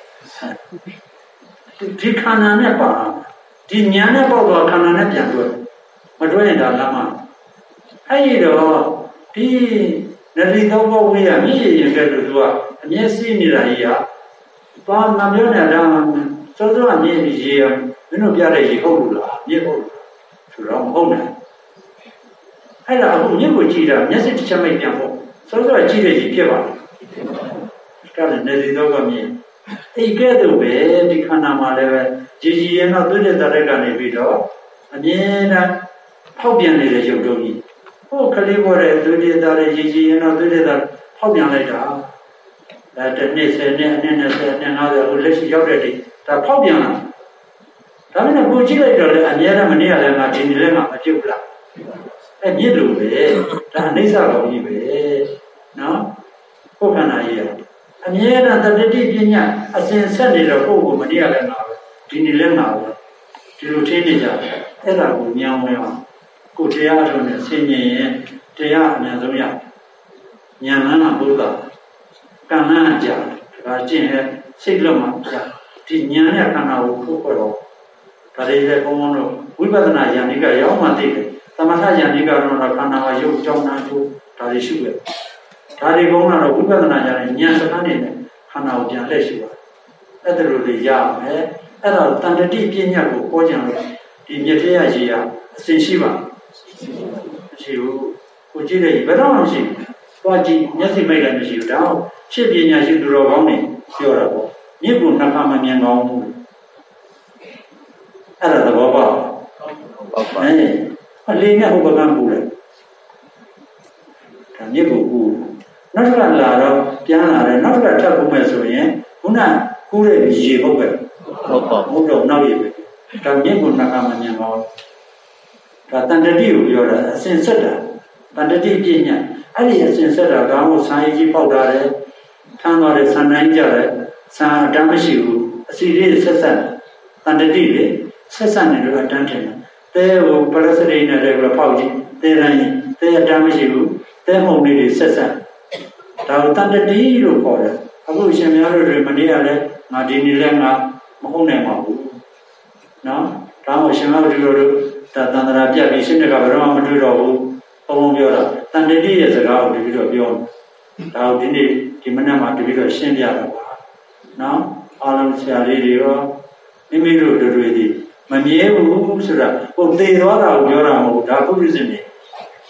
ဒီခန္ဓာနဲ့ပါဒီဉာဏ်နဲ့ပေါ့တော့ခန္ဓာနဲ့ပြန်တွေ့မတွေ့ရင်ဒါလမ်းမှာအဲ့ဒီတော့ဒီနတိသောဘဝိယမြည်ရင်ကဲလို့သူကအမျက်စိနေတာကြီးဟာဘာမှမပြောနေတာစောစောအမြင်ကြီးရေမင်းတို့ပြတဲ့ရေဟုတ်လို့လားမြစ်ဟုတ်ဆိုတော့မဟုတ်နိုင်အဲ့ဒါအခုမြစ်ကိုကြည့်တာမျက်စိတစ်ချက်မိတ်ပြန်ဖို့စောစောကြည့်တဲ့ရေဖြစ်ပါလားဒါလည်းနတိသောကမြင်အဲ့ကဲ့သို့ပဲဒီခန္ဓာမှာလည်းပဲကြည်ကြည်ရင်တော့သွေးတဲ့တရက်ကနေပြီးတော့အမြဲတမ်းဖောက်ပြန်နေတဲ့ရုပ်တုံးကြီးဟိုကလေးပေါ်တဲ့သွေးတဲ့တရက်ကြည်ကြည်ရင်တော့သွေးတဲ့တရက်ဖောက်ပြန်လိုက်တာဒါတစ်နှစ်ဆယ်နှစ်အနှစ်နှစ်ဆယ်နှစ်ငါးဆယ်ဟိုလက်ရှိရောက်တဲ့ဒီဒါဖောက်ပြန်လာဒါပေမဲ့ကိုကြည့်လိုက်တော့လည်းအမြဲတမ်းမနေရလဲငါဒီနေ့လည်းငါမဖြစ်ဘူးလားအဲ့မြစ်လို့ပဲဒါအနိစ္စတော်ကြီးပဲနော်ကိုယ်ခန္ဓာကြီးရအမြဲတမ်းတတိပညာအစဉ်ဆက်နေတော့ကိုယ်ကိုမနေရလဲငါပဲဒီနေ့လည်းငါပဲဒီလိုထင်းနေကြတယ်အဲ့ဒါကိုညံဝင်အောင်ကိုတရားအထုံးနဲ့ဆင်ញင်ရင်တရားအများဆုံးရဉာဏ်လန်းကဘုရားကံလန်းကြဒါကျင့်ရဲ့စိတ်လုံးမှာပြဒီဉာဏ်နဲ့ခန္ဓာကိုဖုတ်ခွက်တော့ဒါလေးလည်းဘုံဘုံတို့ဝိပဿနာဉာဏ်တွေကရောက်မှသိတယ်သမထဉာဏ်တွေကတော့ခန္ဓာကရုပ်ကြောင်းနာတို့ဒါတွေရှိတယ်ဒါတွေဘုံကတော့ဝိပဿနာဉာဏ်နဲ့ဉာဏ်စကားနေတယ်ခန္ဓာကိုပြန်လက်ရှိပါတယ်အဲ့ဒါလိုတွေရမယ်အဲ့ဒါတန်တတိပညာကိုပေါ်ကြံလို့ဒီမြတ်တရားကြီးကအစဉ်ရှိပါမရှိဘူးကိုကြည့်တယ်ဘယ်တော့မှမရှိဘူးသွားကြည့်မျက်စိမိတ်လည်းမရှိဘူးဒါတော့ရှင်းပညာရှိသူတော်ကောင်းတွေပြောတာပေါ့မြစ်ကိုနှစ်ခါမမြင်ကောင်းဘူးအဲ့ဒါသဘောပေါက်ပေါက်ပါအဲအလေးနဲ့ဥပကံပူတယ်ဒါမြစ်ကိုပူနောက်တစ်ခါလာတော့ပြန်လာတယ်နောက်တစ်ခါထပ်ပူမယ်ဆိုရင်ခုနကူးတဲ့ရေဟုတ်ပဲဟုတ်ပါဘူးတော့နောက်ရေပဲဒါမြစ်ကိုနှစ်ခါမမြင်ကောင်းဒါတန်တတိကိုပြောတာအစဉ်ဆက်တာတန်တတိပညာအဲ့ဒီအစဉ်ဆက်တာကောင်းကိုဆံရည်ကြီးပေါက်တာတယ်ထမ်းသွားတယ်ဆံတိုင်းကြတယ်ဆံအတမ်းမရှိဘူးအစီလေးဆက်ဆက်တန်တတိလေဆက်ဆက်နေလို့အတန်းထင်တယ်တဲဟိုပလစရိနဲ့လည်းပေါက်ကြည့်တဲတိုင်းတဲအတမ်းမရှိဘူးတဲမှုန်လေးတွေဆက်ဆက်ဒါကိုတန်တတိလို့ခေါ်တယ်အခုရှင်များတို့တွေမနေရလဲငါဒီနေ့လဲငါမဟုတ်နိုင်ပါဘူးနော်ဒါမှရှင်များတို့တို့ဒါတန်တရာပြတ်ပြီးရှင်းတဲ့ကဘယ်တော့မှမတွေ့တော့ဘူးဘုံဘုံပြောတာတန်တတိရဲ့စကားကိုတပည့်တော်ပြောဒါကိုဒီနေ့ဒီမနက်မှာတပည့်တော်ရှင်းပြတာပါနော်အားလုံးဆရာလေးတွေရောမိမိတို့တို့တွေဒီမမြဲဘူးဆိုတာဟိုသေသွားတာကိုပြောတာမဟုတ်ဒါပုရိသနေ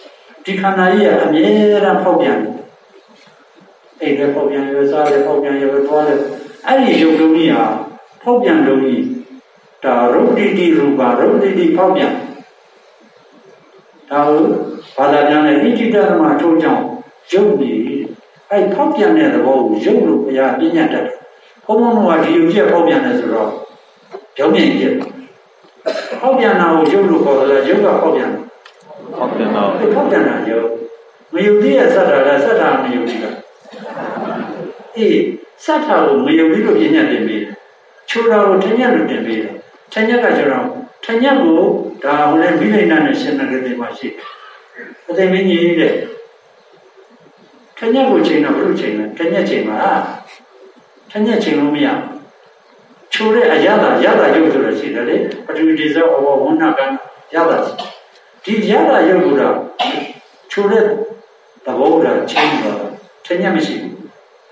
ဒီခန္ဓာကြီးကအမြဲတမ်းဖောက်ပြန်တယ်အိတ်လည်းဖောက်ပြန်ရစားလည်းဖောက်ပြန်ရသွားတယ်အဲ့ဒီယုတ်လုံးကြီးဟာဖောက်ပြန်လုံးကြီးဒါရုပ်တိတိရူပါရုပ်တိတိဖောက်ပြန်ဒါကိုဘာသာပြန်တဲ့ဣတိတရမထိုးကြောင့်ရုပ်ကြီးအဲ့ဖောက်ပြန်တဲ့သဘောကိုရုပ်လို့ဘုရားပြညတ်တတ်တယ်ဘုံဘုံကဒီယုတ်ကြီးဖောက်ပြန်တယ်ဆိုတော့ကြောင်းမြင်ကြည့်ဖောက်ပြန်တာကိုရုပ်လို့ခေါ်တယ်ရုပ်ကဖောက်ပြန်တယ်ဖောက်ပြန်တာဖောက်ပြန်တာရုပ်မယုတ်သေးရစက်တာကစက်တာမယုတ်သေးကအေးစက်တာကိုမယုတ်သေးလို့ပြညတ်တင်ပြီးချိုးတာကိုထညက်လို့တင်ပြီးတယ်ထညက်ကကျတော့ထညက်ကိုဒါဟိုလေမိလိမ့်နာနဲ့ရှင်နာကလေးမှာရှိအသိမင်းကြီးတဲ့ထညက်ကိုချိန်တော့ဘယ်လိုချိန်လဲထညက်ချိန်မှာထညက်ချိန်လို့မရချိုးတဲ့အရသာရသာရုပ်ဆိုလို့ရှိတယ်လေပထဝီဒေဇောဝဝဏကံရသာဒီရသာရုပ်ကတော့ချိုးတဲ့သဘောကချင်းတော့ထညက်မရှိဘူး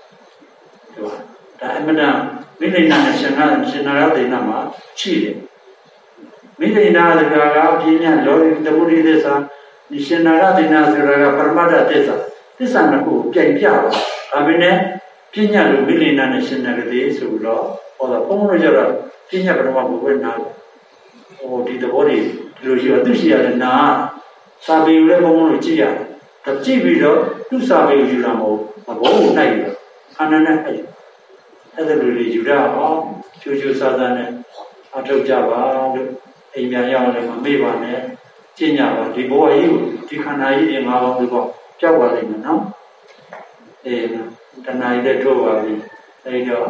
ဒါအမှန်တမ်းမိလိမ့်နာနဲ့ရှင်နာရှင်နာရဒေနာမှာရှိတယ်မိလိမ့်နာကကပြင်းညလောတပုရိသစ္စာရှင်နာရဒေနာဆိုတာကပရမတ္ထသစ္စာသစ္စာနှစ်ခုပြိုင်ပြပါဒါပေမဲ့ပြင်းညလို့မိလိမ့်နာနဲ့ရှင်နာကလေးဆိုတော့ဟောတော့ဘုံဘုံကျတော့ပြင်းညပရမဘုဘနာဟိုဒီသဘောတွေဒီလိုရှိတော့သူရှိရတဲ့နာစာပေကိုလည်းဘုံဘုံလို့ကြည့်ရတယ်ဒါကြည့်ပြီးတော့သူ့စာပေကိုယူလာမဟုတ်ဘောကိုနိုင်တယ်ခန္ဓာနဲ့အဲ့အဲ့ဒါလိုတွေယူရအောင်ချိုးချိုးစားစားနဲ့အထောက်ကြပါလို့အိမ်ပြန်ရောက်လည်းမမေ့ပါနဲ့ကျင့်ကြပါဒီဘဝကြီးကိုဒီခန္ဓာကြီးတွေငါးပါးဒီပေါ့ကြောက်ပါလိမ့်မယ်နော်အေးတဏှာကြီးတဲ့ထိုးပါပြီအဲ့တော့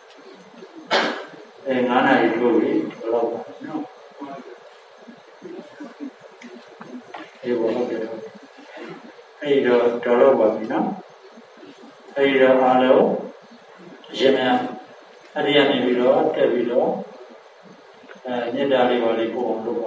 အဲငါးနာရီထိုးပြီဘယ်တော့ပါနော်အေးဘောဟုတ်တယ်အဲ့တော့တော်တော့ပါပြီနော်အဲ့တော့အားလုံးရှင်များအဲ့ဒီကနေပြီးတော့တက်ပြီးတော့အဲမြတ်တာလေးပါလေးပို့အောင်လုပ်